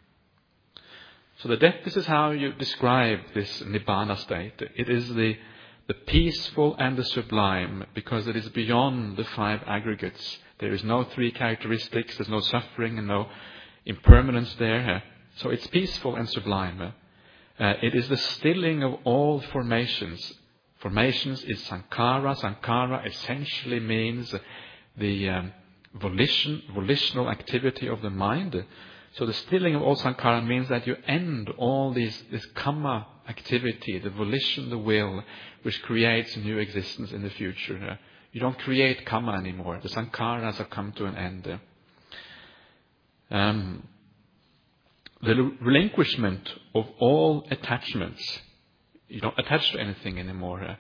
So this is how you describe this nibbana state. It is the peaceful and the sublime, because it is beyond the five aggregates. There is no three characteristics, there's no suffering and no impermanence there. So it's peaceful and sublime. It is the stilling of all formations. Formations is sankhara. Sankhara essentially means the volitional activity of the mind. So the stilling of all sankhara means that you end all this kamma activity, the volition, the will, which creates a new existence in the future. You don't create kamma anymore. The sankharas have come to an end. The relinquishment of all attachments. You don't attach to anything anymore.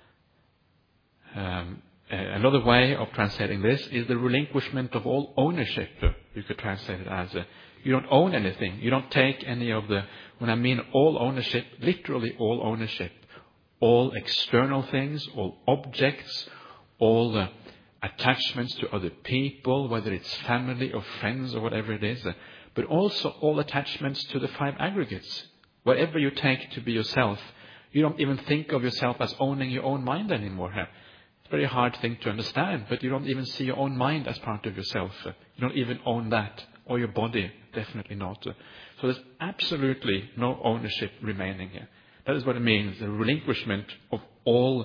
Another way of translating this is the relinquishment of all ownership. You could translate it as you don't own anything. You don't take any of the, when I mean all ownership, literally all ownership. All external things, all objects, all attachments to other people, whether it's family or friends or whatever it is. But also all attachments to the five aggregates. Whatever you take to be yourself, you don't even think of yourself as owning your own mind anymore. It's a very hard thing to understand, but you don't even see your own mind as part of yourself. You don't even own that. Or your body, definitely not. So there's absolutely no ownership remaining here. That is what it means, the relinquishment of all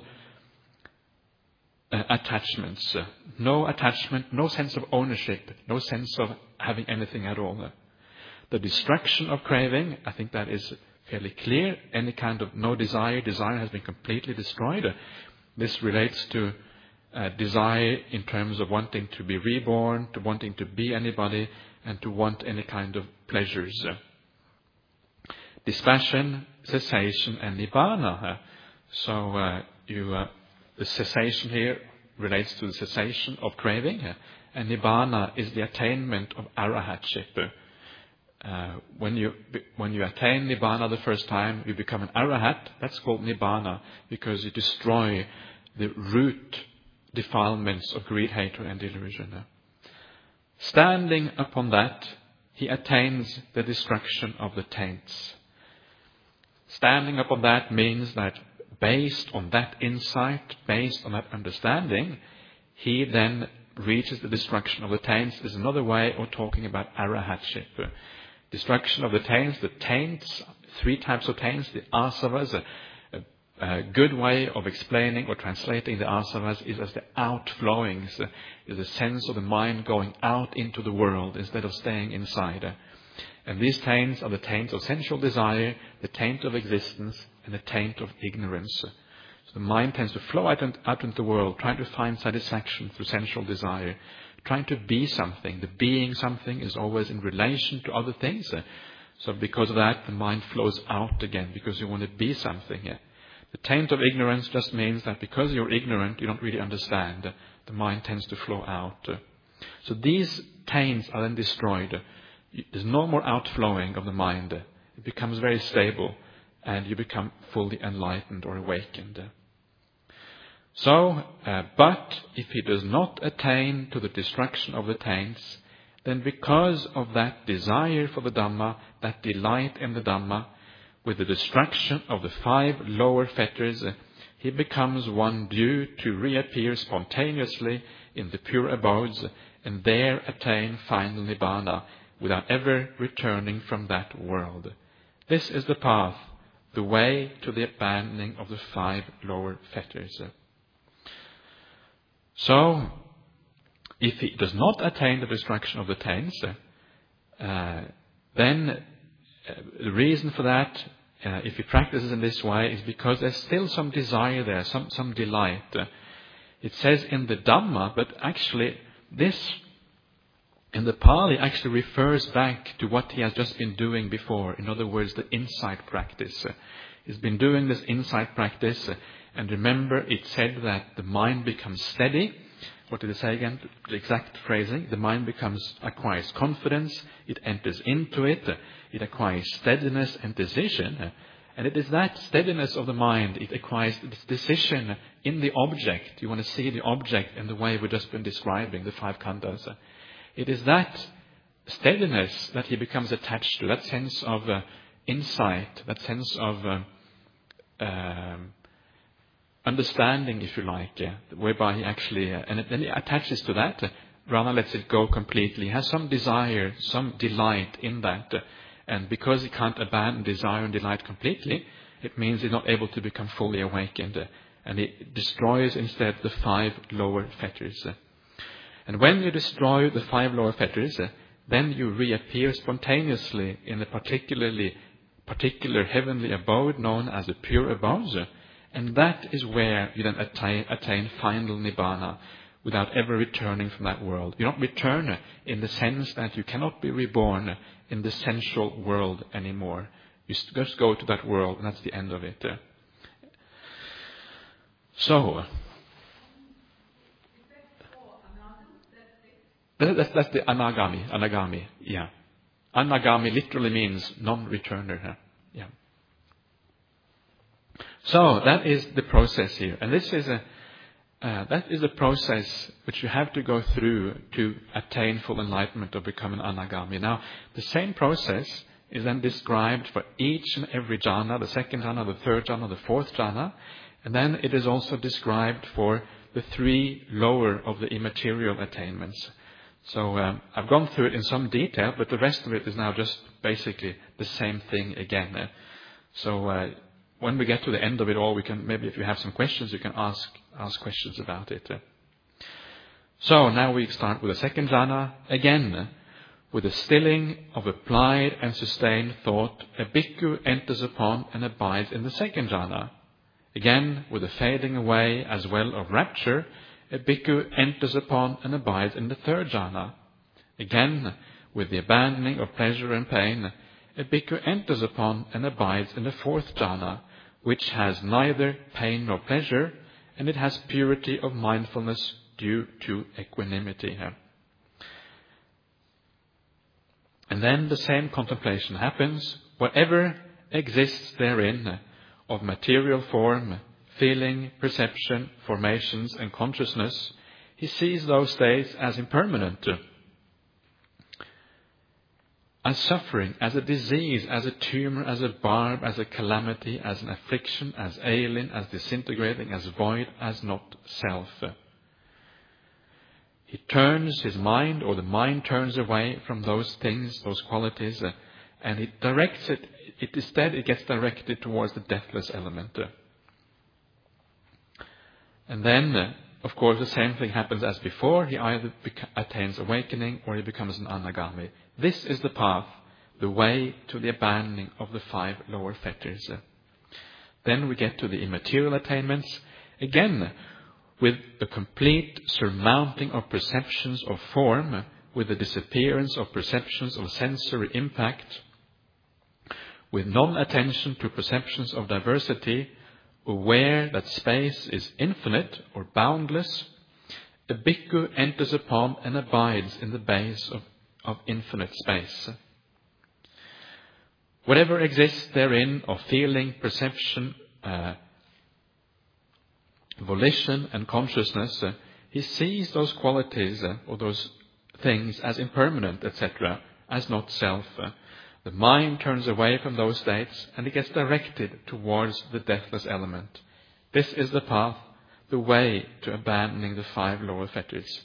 attachments. No attachment, no sense of ownership, no sense of having anything at all. The destruction of craving, I think that is fairly clear. Any kind of no desire has been completely destroyed. This relates to desire in terms of wanting to be reborn, to wanting to be anybody, and to want any kind of pleasures. Dispassion, cessation, and nibbana. So the cessation here relates to the cessation of craving, and nibbana is the attainment of arahatship. When you attain nibbana the first time, you become an arahat. That's called nibbana, because you destroy the root defilements of greed, hatred, and delusion. Standing upon that, he attains the destruction of the taints. Standing upon that means that based on that insight, based on that understanding, he then reaches the destruction of the taints. Is another way of talking about arahatship. Destruction of the taints, three types of taints, the asavas. A good way of explaining or translating the asavas is as the outflowings, is the sense of the mind going out into the world instead of staying inside. And these taints are the taint of sensual desire, the taint of existence, and the taint of ignorance. So the mind tends to flow out into the world, trying to find satisfaction through sensual desire, trying to be something. The being something is always in relation to other things. So because of that, the mind flows out again, because you want to be something. The taint of ignorance just means that because you're ignorant, you don't really understand. The mind tends to flow out. So these taints are then destroyed. There's no more outflowing of the mind. It becomes very stable, and you become fully enlightened or awakened. But if he does not attain to the destruction of the taints, then because of that desire for the Dhamma, that delight in the Dhamma, with the destruction of the 5 lower fetters, he becomes one due to reappear spontaneously in the pure abodes and there attain final Nibbana without ever returning from that world. This is the path, the way to the abandoning of the 5 lower fetters. So, if he does not attain the destruction of the taints, then the reason for that, if he practices in this way, is because there's still some desire there, some delight. It says in the Dhamma, but actually this in the Pali actually refers back to what he has just been doing before. In other words, the insight practice. He's been doing this insight practice, and remember it said that the mind becomes steady. What did it say again? The exact phrasing. The mind acquires confidence, it enters into it, it acquires steadiness and decision. And it is that steadiness of the mind, it acquires its decision in the object. You want to see the object in the way we've just been describing, the 5 khandhas. It is that steadiness that he becomes attached to, that sense of insight, that sense of understanding, if you like, whereby he actually, and then he attaches to that, rather lets it go completely. He has some desire, some delight in that, and because he can't abandon desire and delight completely, it means he's not able to become fully awakened, and he destroys instead the 5 lower fetters. And when you destroy the 5 lower fetters, then you reappear spontaneously in a particular heavenly abode known as the pure abodes. And that is where you then attain final Nibbana without ever returning from that world. You don't return in the sense that you cannot be reborn in the sensual world anymore. You just go to that world, and that's the end of it. So, that's the anagami, yeah. Anagami literally means non-returner. Yeah. So that is the process here, and this is that is a process which you have to go through to attain full enlightenment or become an anagami. Now, the same process is then described for each and every jhana, the 2nd jhana, the 3rd jhana, the 4th jhana, and then it is also described for the 3 lower of the immaterial attainments. So I've gone through it in some detail, but the rest of it is now just basically the same thing again. So when we get to the end of it all, we can maybe, if you have some questions, you can ask questions about it. So now we start with the 2nd jhana. Again, with the stilling of applied and sustained thought, a bhikkhu enters upon and abides in the 2nd jhana. Again, with the fading away as well of rapture, a bhikkhu enters upon and abides in the 3rd jhana. Again, with the abandoning of pleasure and pain, a bhikkhu enters upon and abides in the 4th jhana, which has neither pain nor pleasure, and it has purity of mindfulness due to equanimity. And then the same contemplation happens. Whatever exists therein of material form, feeling, perception, formations, and consciousness, he sees those states as impermanent, as suffering, as a disease, as a tumor, as a barb, as a calamity, as an affliction, as alien, as disintegrating, as void, as not self. He turns his mind, or the mind turns away from those things, those qualities, and he directs it. Instead, it gets directed towards the deathless element. And then, of course, the same thing happens as before. He either attains awakening or he becomes an anagami. This is the path, the way to the abandoning of the 5 lower fetters. Then we get to the immaterial attainments. Again, with the complete surmounting of perceptions of form, with the disappearance of perceptions of sensory impact, with non-attention to perceptions of diversity, aware that space is infinite or boundless, a bhikkhu enters upon and abides in the base of infinite space. Whatever exists therein of feeling, perception, volition and consciousness, he sees those qualities or those things as impermanent, etc., as not self. The mind turns away from those states and it gets directed towards the deathless element. This is the path, the way to abandoning the 5 lower fetters.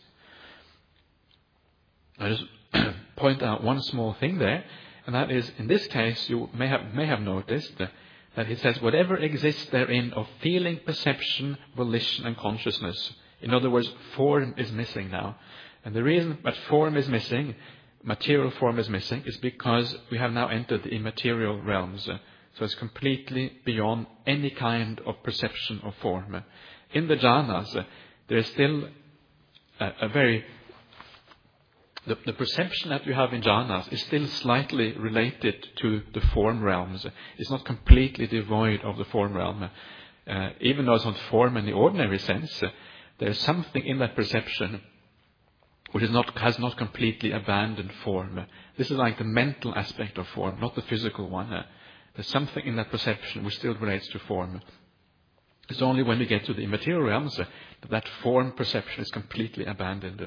I just point out one small thing there, and that is, in this case, you may have noticed that he says, whatever exists therein of feeling, perception, volition, and consciousness. In other words, form is missing now. And the reason that form is missing, material form is missing, is because we have now entered the immaterial realms. So it's completely beyond any kind of perception of form. In the jhanas, there is still the perception that you have in jhanas is still slightly related to the form realms. It's not completely devoid of the form realm. Even though it's not form in the ordinary sense, there's something in that perception which has not completely abandoned form. This is like the mental aspect of form, not the physical one. There's something in that perception which still relates to form. It's only when we get to the immaterial realms that form perception is completely abandoned.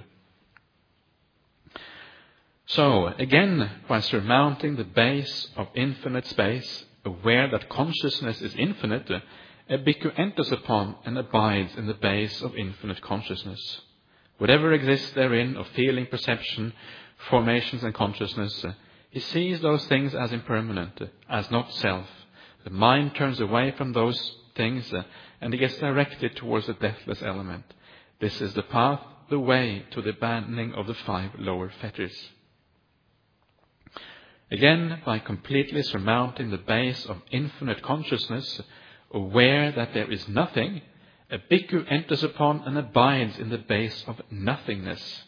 So, again, by surmounting the base of infinite space, aware that consciousness is infinite, a bhikkhu enters upon and abides in the base of infinite consciousness. Whatever exists therein of feeling, perception, formations and consciousness, he sees those things as impermanent, as not self. The mind turns away from those things and he gets directed towards the deathless element. This is the path, the way to the abandoning of the 5 lower fetters. Again, by completely surmounting the base of infinite consciousness, aware that there is nothing, a bhikkhu enters upon and abides in the base of nothingness.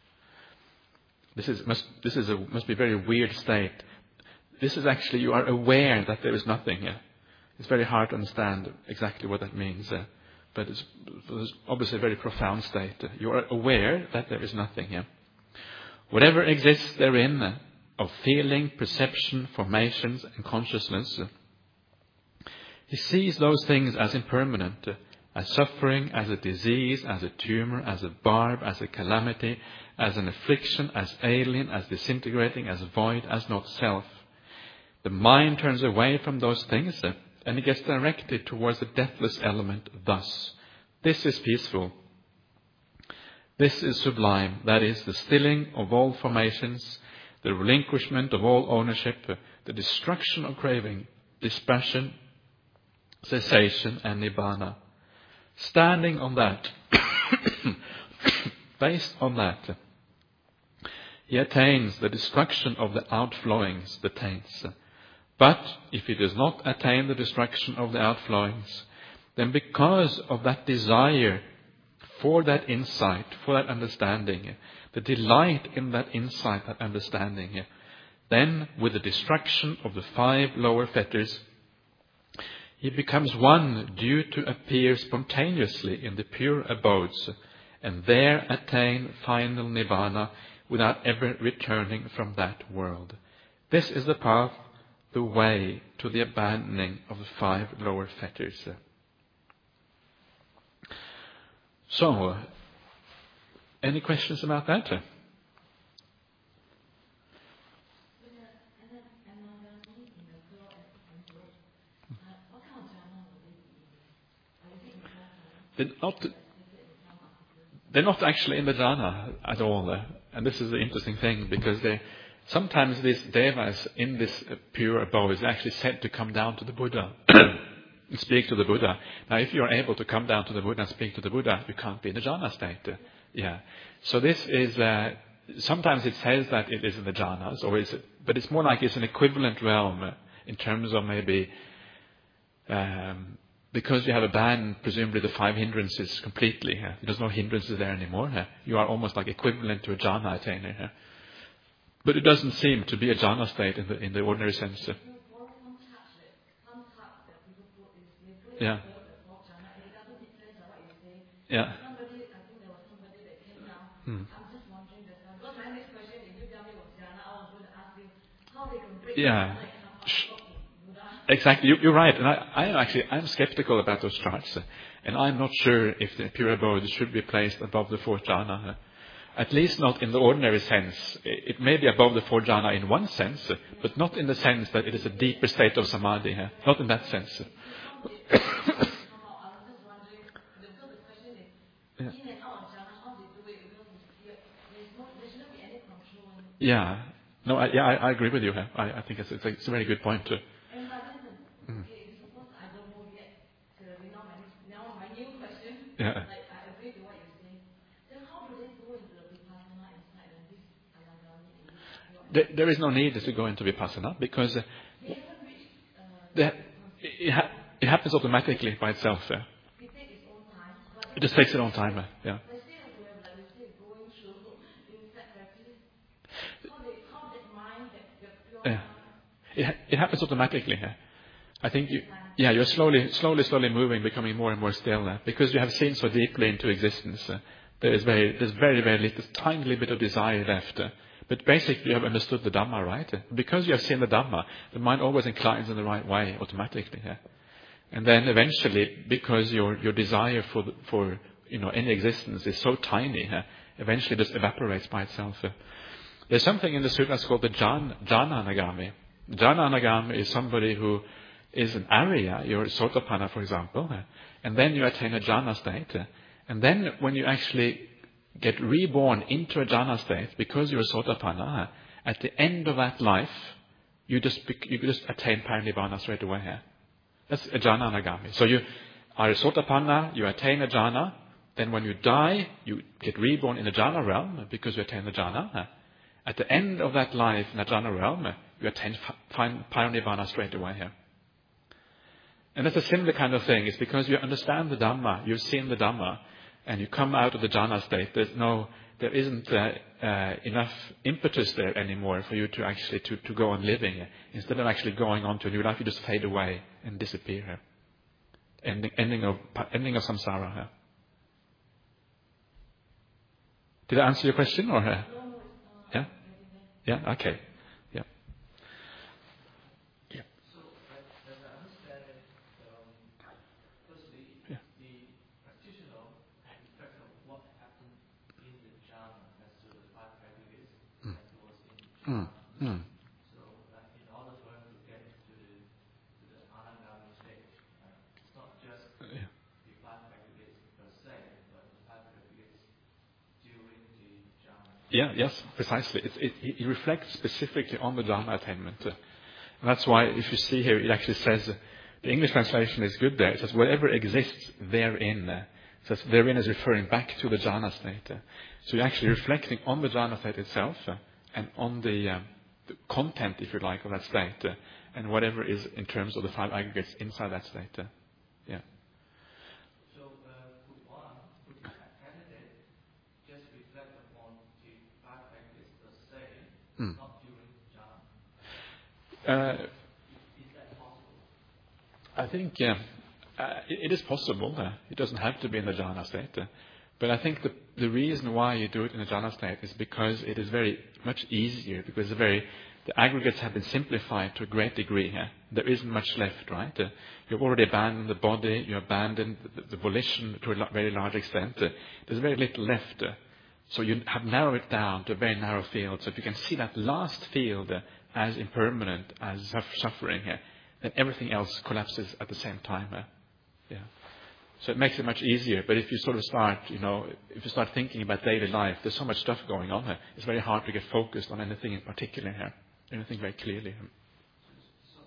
This must be a very weird state. This is actually, you are aware that there is nothing. It's very hard to understand exactly what that means. But it's obviously a very profound state. You are aware that there is nothing. Whatever exists therein of feeling, perception, formations, and consciousness, he sees those things as impermanent, as suffering, as a disease, as a tumor, as a barb, as a calamity, as an affliction, as alien, as disintegrating, as void, as not self. The mind turns away from those things and it gets directed towards the deathless element thus. This is peaceful. This is sublime. That is the stilling of all formations, the relinquishment of all ownership, the destruction of craving, dispassion, cessation, and nibbana. Standing on that, based on that, he attains the destruction of the outflowings, the taints. But if he does not attain the destruction of the outflowings, then because of that desire for that insight, for that understanding, the delight in that insight, that understanding, then with the destruction of the 5 lower fetters, he becomes one due to appear spontaneously in the pure abodes, and there attain final nibbana without ever returning from that world. This is the path, the way to the abandoning of the 5 lower fetters. So, any questions about that? They're not actually in the jhana at all. And this is the interesting thing, because sometimes these devas in this pure abode is actually said to come down to the Buddha and speak to the Buddha. Now, if you are able to come down to the Buddha and speak to the Buddha, you can't be in the jhana state. So this is, sometimes it says that it is in the jhanas, but it's more like it's an equivalent realm in terms of maybe, because you have abandoned presumably the 5 hindrances completely. There's no hindrances there anymore. You are almost like equivalent to a jhana attainer. But it doesn't seem to be a jhana state in the ordinary sense. Yeah. Yeah. Yeah. Exactly, you're right. And I'm skeptical about those charts. And I'm not sure if the imperial abode should be placed above the fourth jhana. At least not in the ordinary sense. It may be above the fourth jhana in one sense, but not in the sense that it is a deeper state of samadhi. Not in that sense. Yeah. No, I agree with you. I think it's a very good point. Yeah. There is no need to go into vipassana because it happens automatically by itself. It just takes its own time. Yeah. Yeah. It happens automatically. I think you're slowly moving, becoming more and more still, because you have seen so deeply into existence. There's very, very little, tiny little bit of desire left. But basically, you have understood the Dhamma, right? Because you have seen the Dhamma, the mind always inclines in the right way automatically. And then eventually, because your desire for any existence is so tiny, eventually it just evaporates by itself. There's something in the sutras called the jhana anagami. Jhana anagami is somebody who is an Arya, you're Sotapanna, for example, and then you attain a jhana state. And then when you actually get reborn into a jhana state, because you're Sotapanna, at the end of that life, you just attain parinibbana straight away. That's a jhana anagami. So you are a Sotapanna, you attain a jhana, then when you die, you get reborn in the jhana realm, because you attain the jhana. At the end of that life in the jhana realm, you attain parinibbana straight away. And that's a similar kind of thing. It's because you understand the Dhamma, you've seen the Dhamma, and you come out of the jhana state. There isn't enough impetus there anymore for you to actually to go on living. Instead of actually going on to a new life, you just fade away and disappear. Ending of samsara. Did I answer your question, or? Yeah. Yeah. Okay. Yeah. Yeah. So, as I understand it, firstly, the practitioner reflects on what happened in the jhana as to the five aggregates that was in jhana. So, in order for him to get to the anagami stage, it's not just the five aggregates per se, but the five aggregates during the jhana. Yeah, yes, precisely. It reflects specifically on the jhana attainment. And that's why, if you see here, it actually says, the English translation is good there. It says, whatever exists therein. It says, therein is referring back to the jhana state. So you're actually reflecting on the jhana state itself and on the content, if you like, of that state. And whatever is in terms of the five aggregates inside that state. Yeah. So, could the candidate just reflect upon the five aggregates per se, not during jhana? Is that possible? I think it is possible. It doesn't have to be in the jhana state. But I think the reason why you do it in the jhana state is because it is very much easier, because the aggregates have been simplified to a great degree. There isn't much left, right? You've already abandoned the body, you abandoned the volition to a very large extent. There's very little left. So you have narrowed it down to a very narrow field. So if you can see that last field as impermanent, as suffering, then everything else collapses at the same time. Yeah. So it makes it much easier. But if you sort of start, if you start thinking about daily life, there's so much stuff going on. It's very hard to get focused on anything in particular here, anything very clearly. So,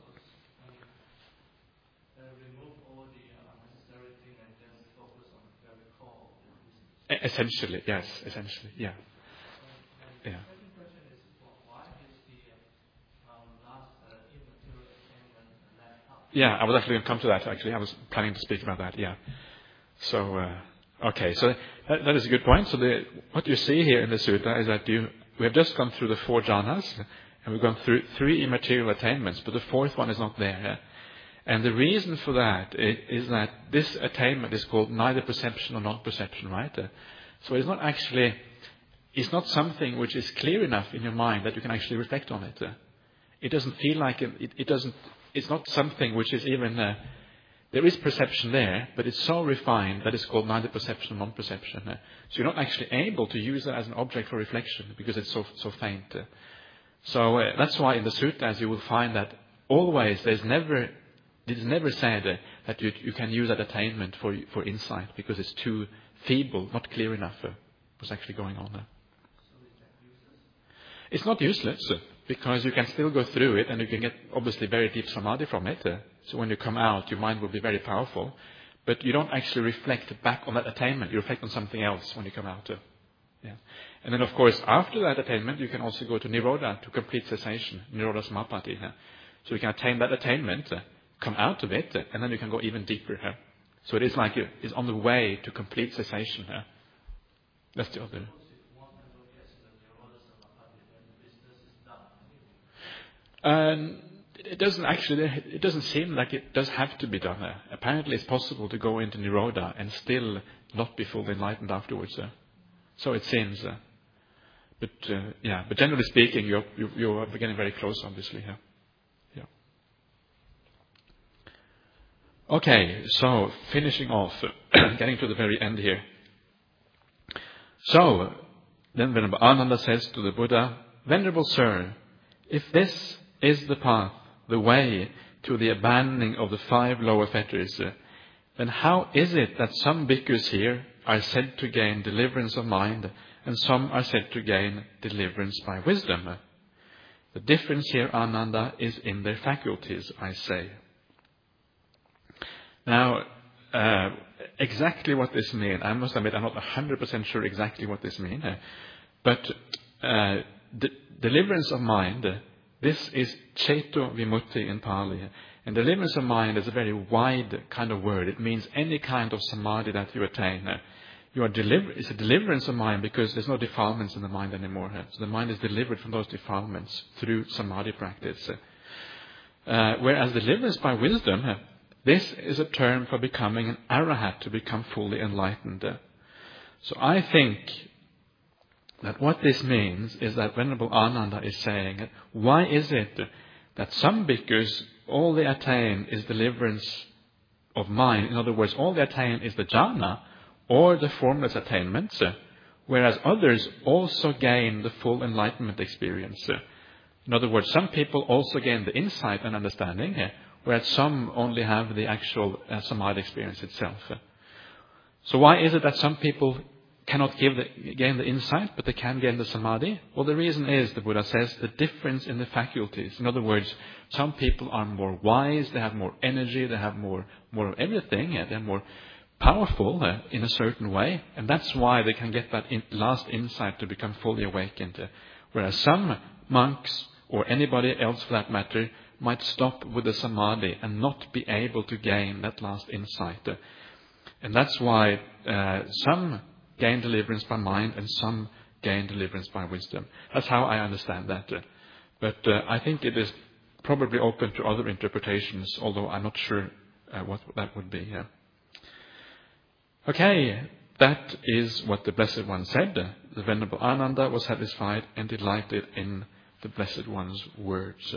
remove all the unnecessary thing and just focus on the very core of the business. Essentially, yes. Essentially, yeah. And the second question is, why is the last immaterial attainment left out? Yeah, I was actually going to come to that, actually. I was planning to speak about that, yeah. So, okay, so that is a good point. So what you see here in the sutta is that we have just gone through the four jhanas, and we've gone through three immaterial attainments, but the fourth one is not there. And the reason for that is that this attainment is called neither perception or non-perception, right? So it's not something which is clear enough in your mind that you can actually reflect on it. It doesn't feel like it doesn't it's not something which is even, there is perception there, but it's so refined that it's called neither perception nor non-perception. So you're not actually able to use it as an object for reflection because it's so faint. So that's why in the suttas you will find that always it is never said that you can use that attainment for insight because it's too feeble, not clear enough what's actually going on there. It's not useless because you can still go through it and you can get obviously very deep samadhi from it. So when you come out, your mind will be very powerful, but you don't actually reflect back on that attainment. You reflect on something else when you come out. Yeah. And then, of course, after that attainment, you can also go to Nirodha, to complete cessation, Nirodha Samapatti. So you can attain that attainment, come out of it, and then you can go even deeper. So it is like it's on the way to complete cessation. That's the other. It doesn't seem like it does have to be done. Apparently, it's possible to go into Nirodha and still not be fully enlightened afterwards. So it seems. But generally speaking, you are getting very close, obviously. Yeah. Okay, so finishing off, getting to the very end here. So, then Venerable Ananda says to the Buddha, Venerable Sir, if this is the path, the way to the abandoning of the 5 lower fetters, then how is it that some bhikkhus here are said to gain deliverance of mind and some are said to gain deliverance by wisdom? The difference here, Ananda, is in their faculties, I say. Now, exactly what this means, I must admit I'm not 100% sure exactly what this means, but deliverance of mind, this is Ceto Vimutti in Pali. And deliverance of mind is a very wide kind of word. It means any kind of samadhi that you attain. It's a deliverance of mind because there's no defilements in the mind anymore. So the mind is delivered from those defilements through samadhi practice. Whereas deliverance by wisdom, this is a term for becoming an arahat, to become fully enlightened. So I think that what this means is that Venerable Ananda is saying, why is it that some bhikkhus, all they attain is deliverance of mind? In other words, all they attain is the jhana or the formless attainments, whereas others also gain the full enlightenment experience. In other words, some people also gain the insight and understanding, whereas some only have the actual samadhi experience itself. So why is it that some people cannot gain the insight, but they can gain the samadhi? Well, the reason is, the Buddha says, the difference in the faculties. In other words, some people are more wise, they have more energy, they have more of everything, they're more powerful in a certain way, and that's why they can get that last insight to become fully awakened. Whereas some monks, or anybody else for that matter, might stop with the samadhi and not be able to gain that last insight. And that's why some gain deliverance by mind and some gain deliverance by wisdom. That's how I understand that. But I think it is probably open to other interpretations, although I'm not sure what that would be. Okay, that is what the Blessed One said. The Venerable Ananda was satisfied and delighted in the Blessed One's words.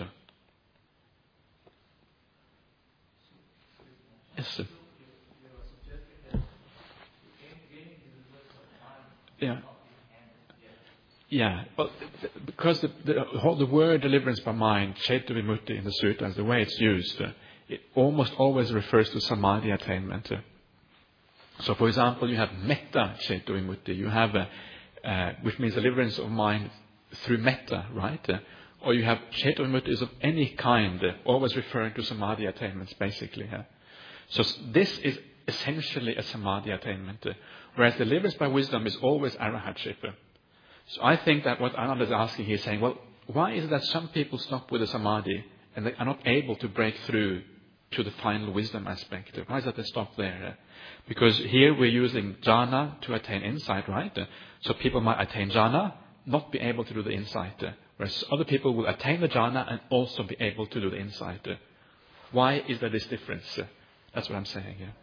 Yes. Yeah. Well, because the word deliverance by mind, Ceto Vimutti in the sutras, the way it's used, it almost always refers to samadhi attainment. So, for example, you have metta Ceto Vimutti. You have, which means deliverance of mind through metta, right? Or you have Ceto Vimutti is of any kind, always referring to samadhi attainments, basically. So this is essentially a samadhi attainment, whereas deliverance by wisdom is always arahatship. So I think that what Ananda is asking, he's saying, well, why is it that some people stop with the samadhi and they are not able to break through to the final wisdom aspect? Why is that they stop there? Because here we're using jhana to attain insight, right? So people might attain jhana, not be able to do the insight, whereas other people will attain the jhana and also be able to do the insight. Why is there this difference? That's what I'm saying. Yeah.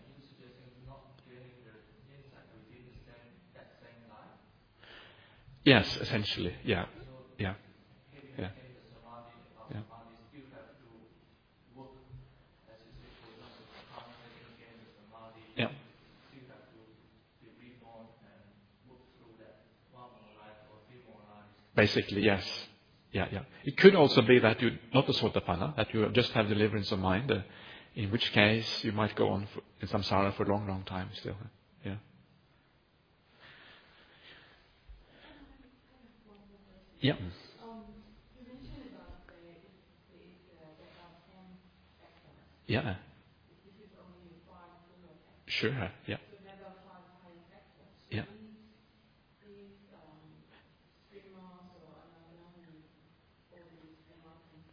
Yes, essentially. Yeah. Yeah. Yeah. Yeah. Basically, yes. Yeah. It could also be that you, not the Sotapanna, that you just have deliverance of mind, in which case you might go on in samsara for a long, long time still. Yeah. Yeah. You mentioned about there are 10 factors. Yeah. This is only 5 lower factors. Sure. Yeah. So there are 5 higher factors. So Yeah. these streamers or anagami, all these enlightened,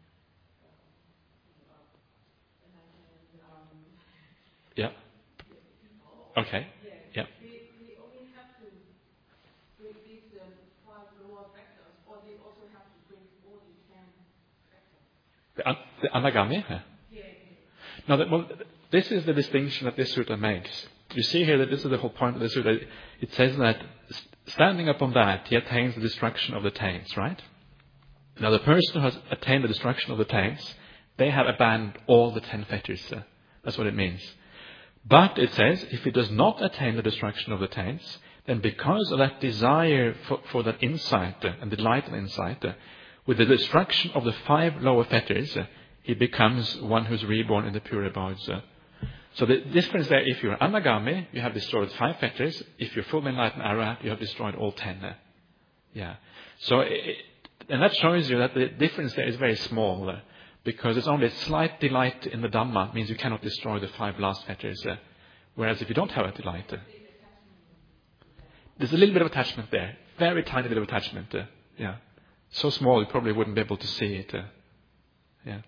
Yeah. Okay. Yeah. they only have to bring these 5 lower factors, or they also have to bring all these 10 factors. The anagami. Now, this is the distinction that this sutta makes. You see here that this is the whole point of the sutta. It says that standing upon that, he attains the destruction of the taints, right? Now, the person who has attained the destruction of the taints, they have abandoned all the 10 fetters. That's what it means. But it says, if he does not attain the destruction of the taints, then because of that desire for that insight and delight in insight, with the destruction of the 5 lower fetters, he becomes one who's reborn in the pure abodes. So the difference there, if you're anagami, you have destroyed 5 fetters. If you're full enlightened arahat, you have destroyed all 10. Yeah. So, and that shows you that the difference there is very small. Because it's only a slight delight in the Dhamma means you cannot destroy the 5 last fetters. Whereas if you don't have a delight, there's a little bit of attachment there. Very tiny bit of attachment. Yeah. So small you probably wouldn't be able to see it. Yeah.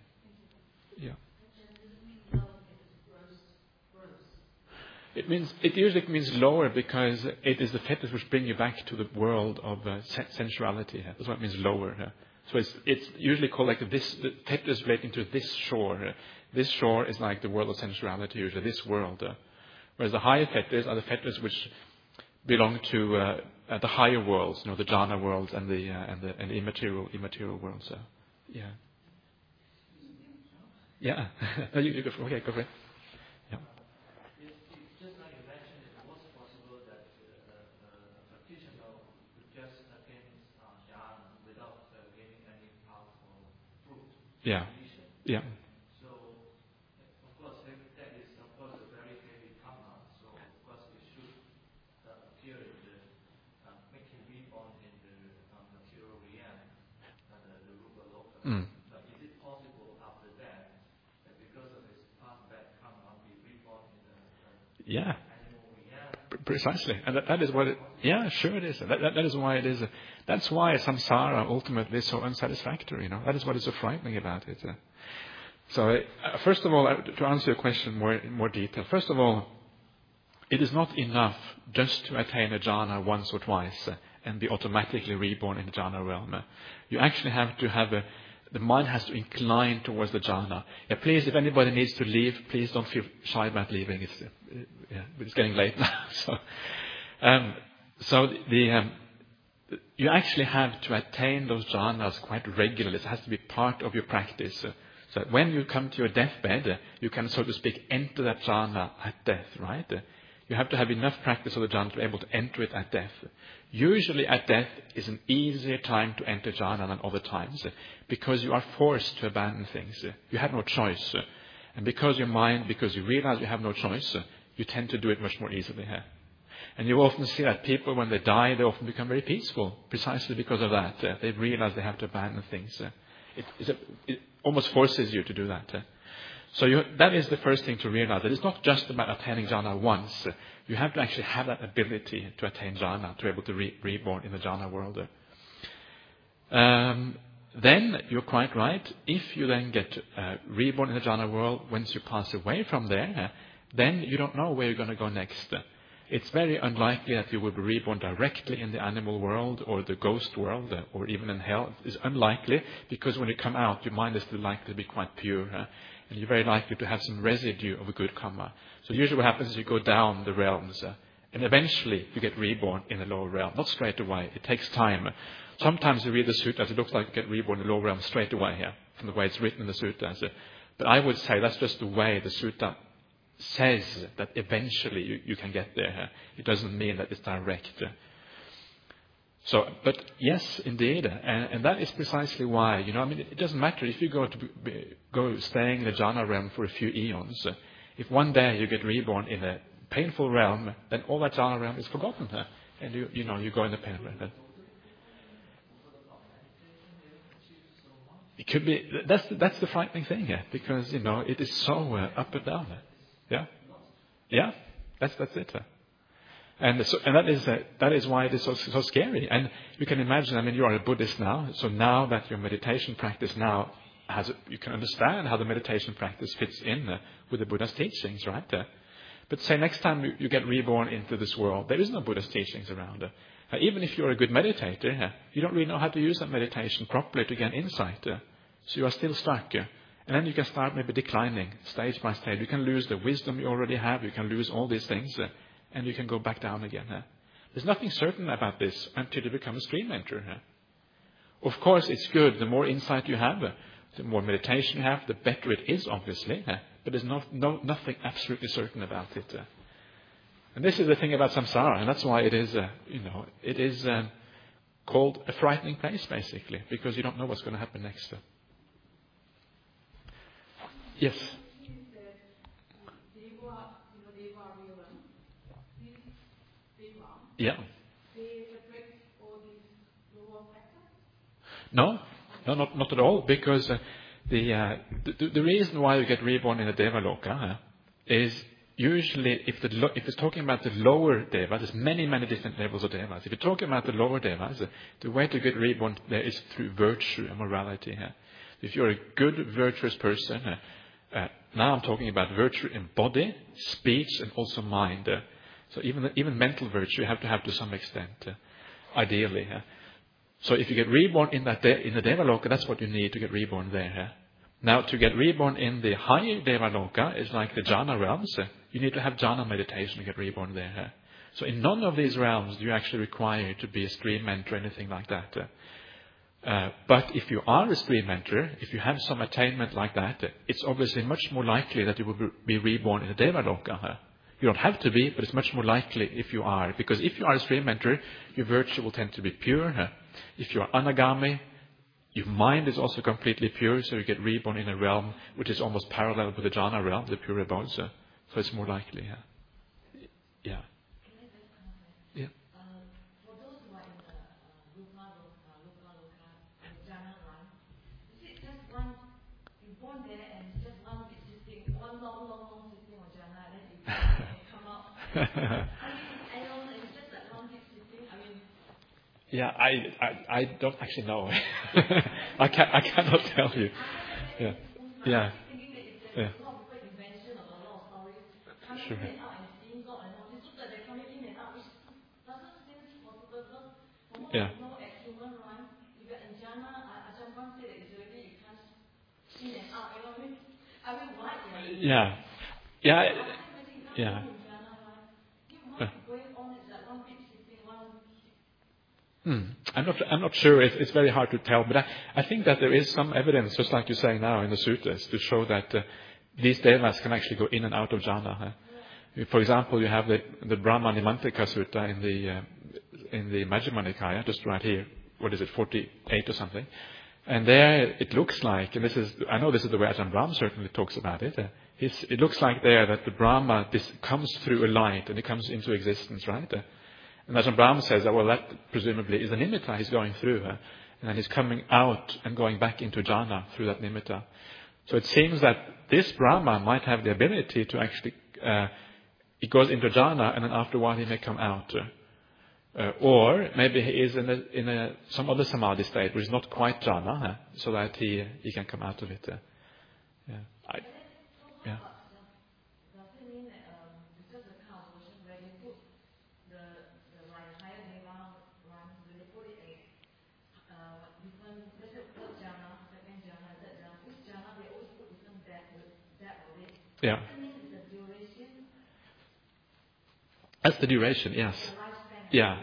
It usually means lower because it is the fetters which bring you back to the world of sensuality. That's what it means lower. So it's usually called like this, the fetters relating to this shore. This shore is like the world of sensuality, usually this world. Whereas the higher fetters are the fetters which belong to the higher worlds, the jhana worlds and the immaterial worlds. Yeah. Yeah. You go for it. Okay, go for it. Yeah. Just now you mentioned it was possible that a practitioner could just attain jhana without gaining any powerful fruit. Yeah. Yeah. So, of course, that is of course a very heavy karma. So, of course, it should appear in the make him reborn in the material realm, the rupa loka. But is it possible after that because of his past bad karma, be reborn in the Yeah. animal realm? Precisely. And that is what it, yeah, sure it is. That is why it is. That's why samsara ultimately is so unsatisfactory, That is what is so frightening about it. So, first of all, to answer your question in more detail, first of all, it is not enough just to attain a jhana once or twice and be automatically reborn in the jhana realm. You actually have to have the mind has to incline towards the jhana. Yeah, please, if anybody needs to leave, please don't feel shy about leaving. It's getting late now. So you actually have to attain those jhanas quite regularly. It has to be part of your practice. So that when you come to your deathbed, you can, so to speak, enter that jhana at death, right? You have to have enough practice of the jhana to be able to enter it at death. Usually at death is an easier time to enter jhana than other times because you are forced to abandon things. You have no choice. And because you realize you have no choice, you tend to do it much more easily here. And you often see that people, when they die, they often become very peaceful, precisely because of that. They realize they have to abandon things. It almost forces you to do that. So that is the first thing to realize, that it's not just about attaining jhana once. You have to actually have that ability to attain jhana, to be able to reborn in the jhana world. Then, you're quite right, if you then get reborn in the jhana world, once you pass away from there, then you don't know where you're going to go next. It's very unlikely that you will be reborn directly in the animal world or the ghost world or even in hell. It's unlikely because when you come out, your mind is still likely to be quite pure. And you're very likely to have some residue of a good karma. So usually what happens is you go down the realms and eventually you get reborn in the lower realm. Not straight away. It takes time. Sometimes you read the suttas, it looks like you get reborn in the lower realm straight away here from the way it's written in the suttas. But I would say that's just the way the sutta says that eventually you can get there. It doesn't mean that it's direct. So, but yes, indeed, and that is precisely why, I mean, it doesn't matter if you go staying in the jhana realm for a few eons. If one day you get reborn in a painful realm, then all that jhana realm is forgotten, and you go in the painful realm. It could be that's the frightening thing here, because it is so up and down. Yeah, that's it. And that is why it is so scary. And you can imagine, I mean, you are a Buddhist now, so now that your meditation practice now you can understand how the meditation practice fits in with the Buddha's teachings, right? But say next time you get reborn into this world, there is no Buddha's teachings around. Even if you're a good meditator, you don't really know how to use that meditation properly to gain insight. So you are still stuck. And then you can start maybe declining stage by stage. You can lose the wisdom you already have. You can lose all these things. And you can go back down again. There's nothing certain about this until you become a stream mentor. Of course, it's good. The more insight you have, the more meditation you have, the better it is, obviously. But there's nothing absolutely certain about it. And this is the thing about samsara, and that's why it is, it is called a frightening place, basically, because you don't know what's going to happen next. Yes. Yeah. No, not at all. Because the reason why you get reborn in a Devaloka is usually if it's talking about the lower Devas, there's many different levels of Devas. If you're talking about the lower Devas, the way to get reborn there is through virtue and morality. If you're a good, virtuous person, now I'm talking about virtue in body, speech, and also mind. So even mental virtue you have to have to some extent, ideally. So if you get reborn in the Devaloka, that's what you need to get reborn there. Now, to get reborn in the higher Devaloka is like the jhana realms. You need to have jhana meditation to get reborn there. So in none of these realms do you actually require to be a stream mentor or anything like that. But if you are a stream mentor, if you have some attainment like that, it's obviously much more likely that you will be reborn in the Devaloka. You don't have to be, but it's much more likely if you are. Because if you are a stream mentor, your virtue will tend to be pure. If you are anagami, your mind is also completely pure, so you get reborn in a realm which is almost parallel with the jhana realm, the pure abode. So it's more likely. Yeah. Yeah. For those who are in the Loka, jhana realm, is it just one, you born there and just one big sitting, one long sitting on jhana, then you come out? I don't know, it's just like one big sitting. I mean. Yeah, I don't actually know. I cannot tell you. Yeah. Yeah. Yeah. Sure. Yeah. Yeah. Yeah. Yeah. I'm not sure. It's very hard to tell, but I think that there is some evidence, just like you say now in the sutras, to show that these devas can actually go in and out of jhana. For example, you have the Brahma Nimantika Sutta in the Majjhima Nikaya, just right here. What is it, 48 or something? And there it looks like, and I know this is the way Ajahn Brahm certainly talks about it. It looks like there that the Brahma comes through a light and it comes into existence, right? And Ajahn Brahm says that, well, that presumably is a nimitta he's going through, and then he's coming out and going back into jhana through that nimitta. So it seems that this Brahma might have the ability to actually, he goes into jhana and then after a while he may come out. Or maybe he is in some other samadhi state which is not quite jhana, so that he can come out of it. Yeah. Yeah. Yeah. That's the duration, yes. Yeah.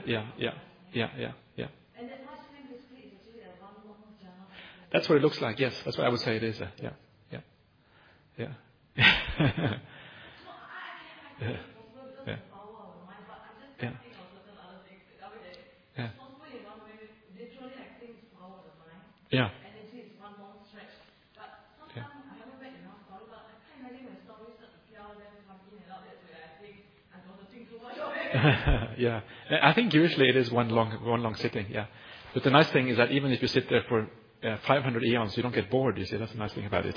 That's what it looks like, yes. That's what I would say it is. Yeah. Yeah. Yeah. Yeah. I think usually it is one long sitting. Yeah. But the nice thing is that even if you sit there for 500 eons, you don't get bored. You see, that's the nice thing about it.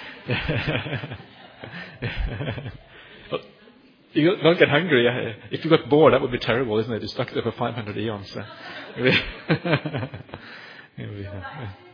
You don't get hungry. Yeah. If you got bored, that would be terrible, isn't it? You're stuck there for 500 eons. So, actually,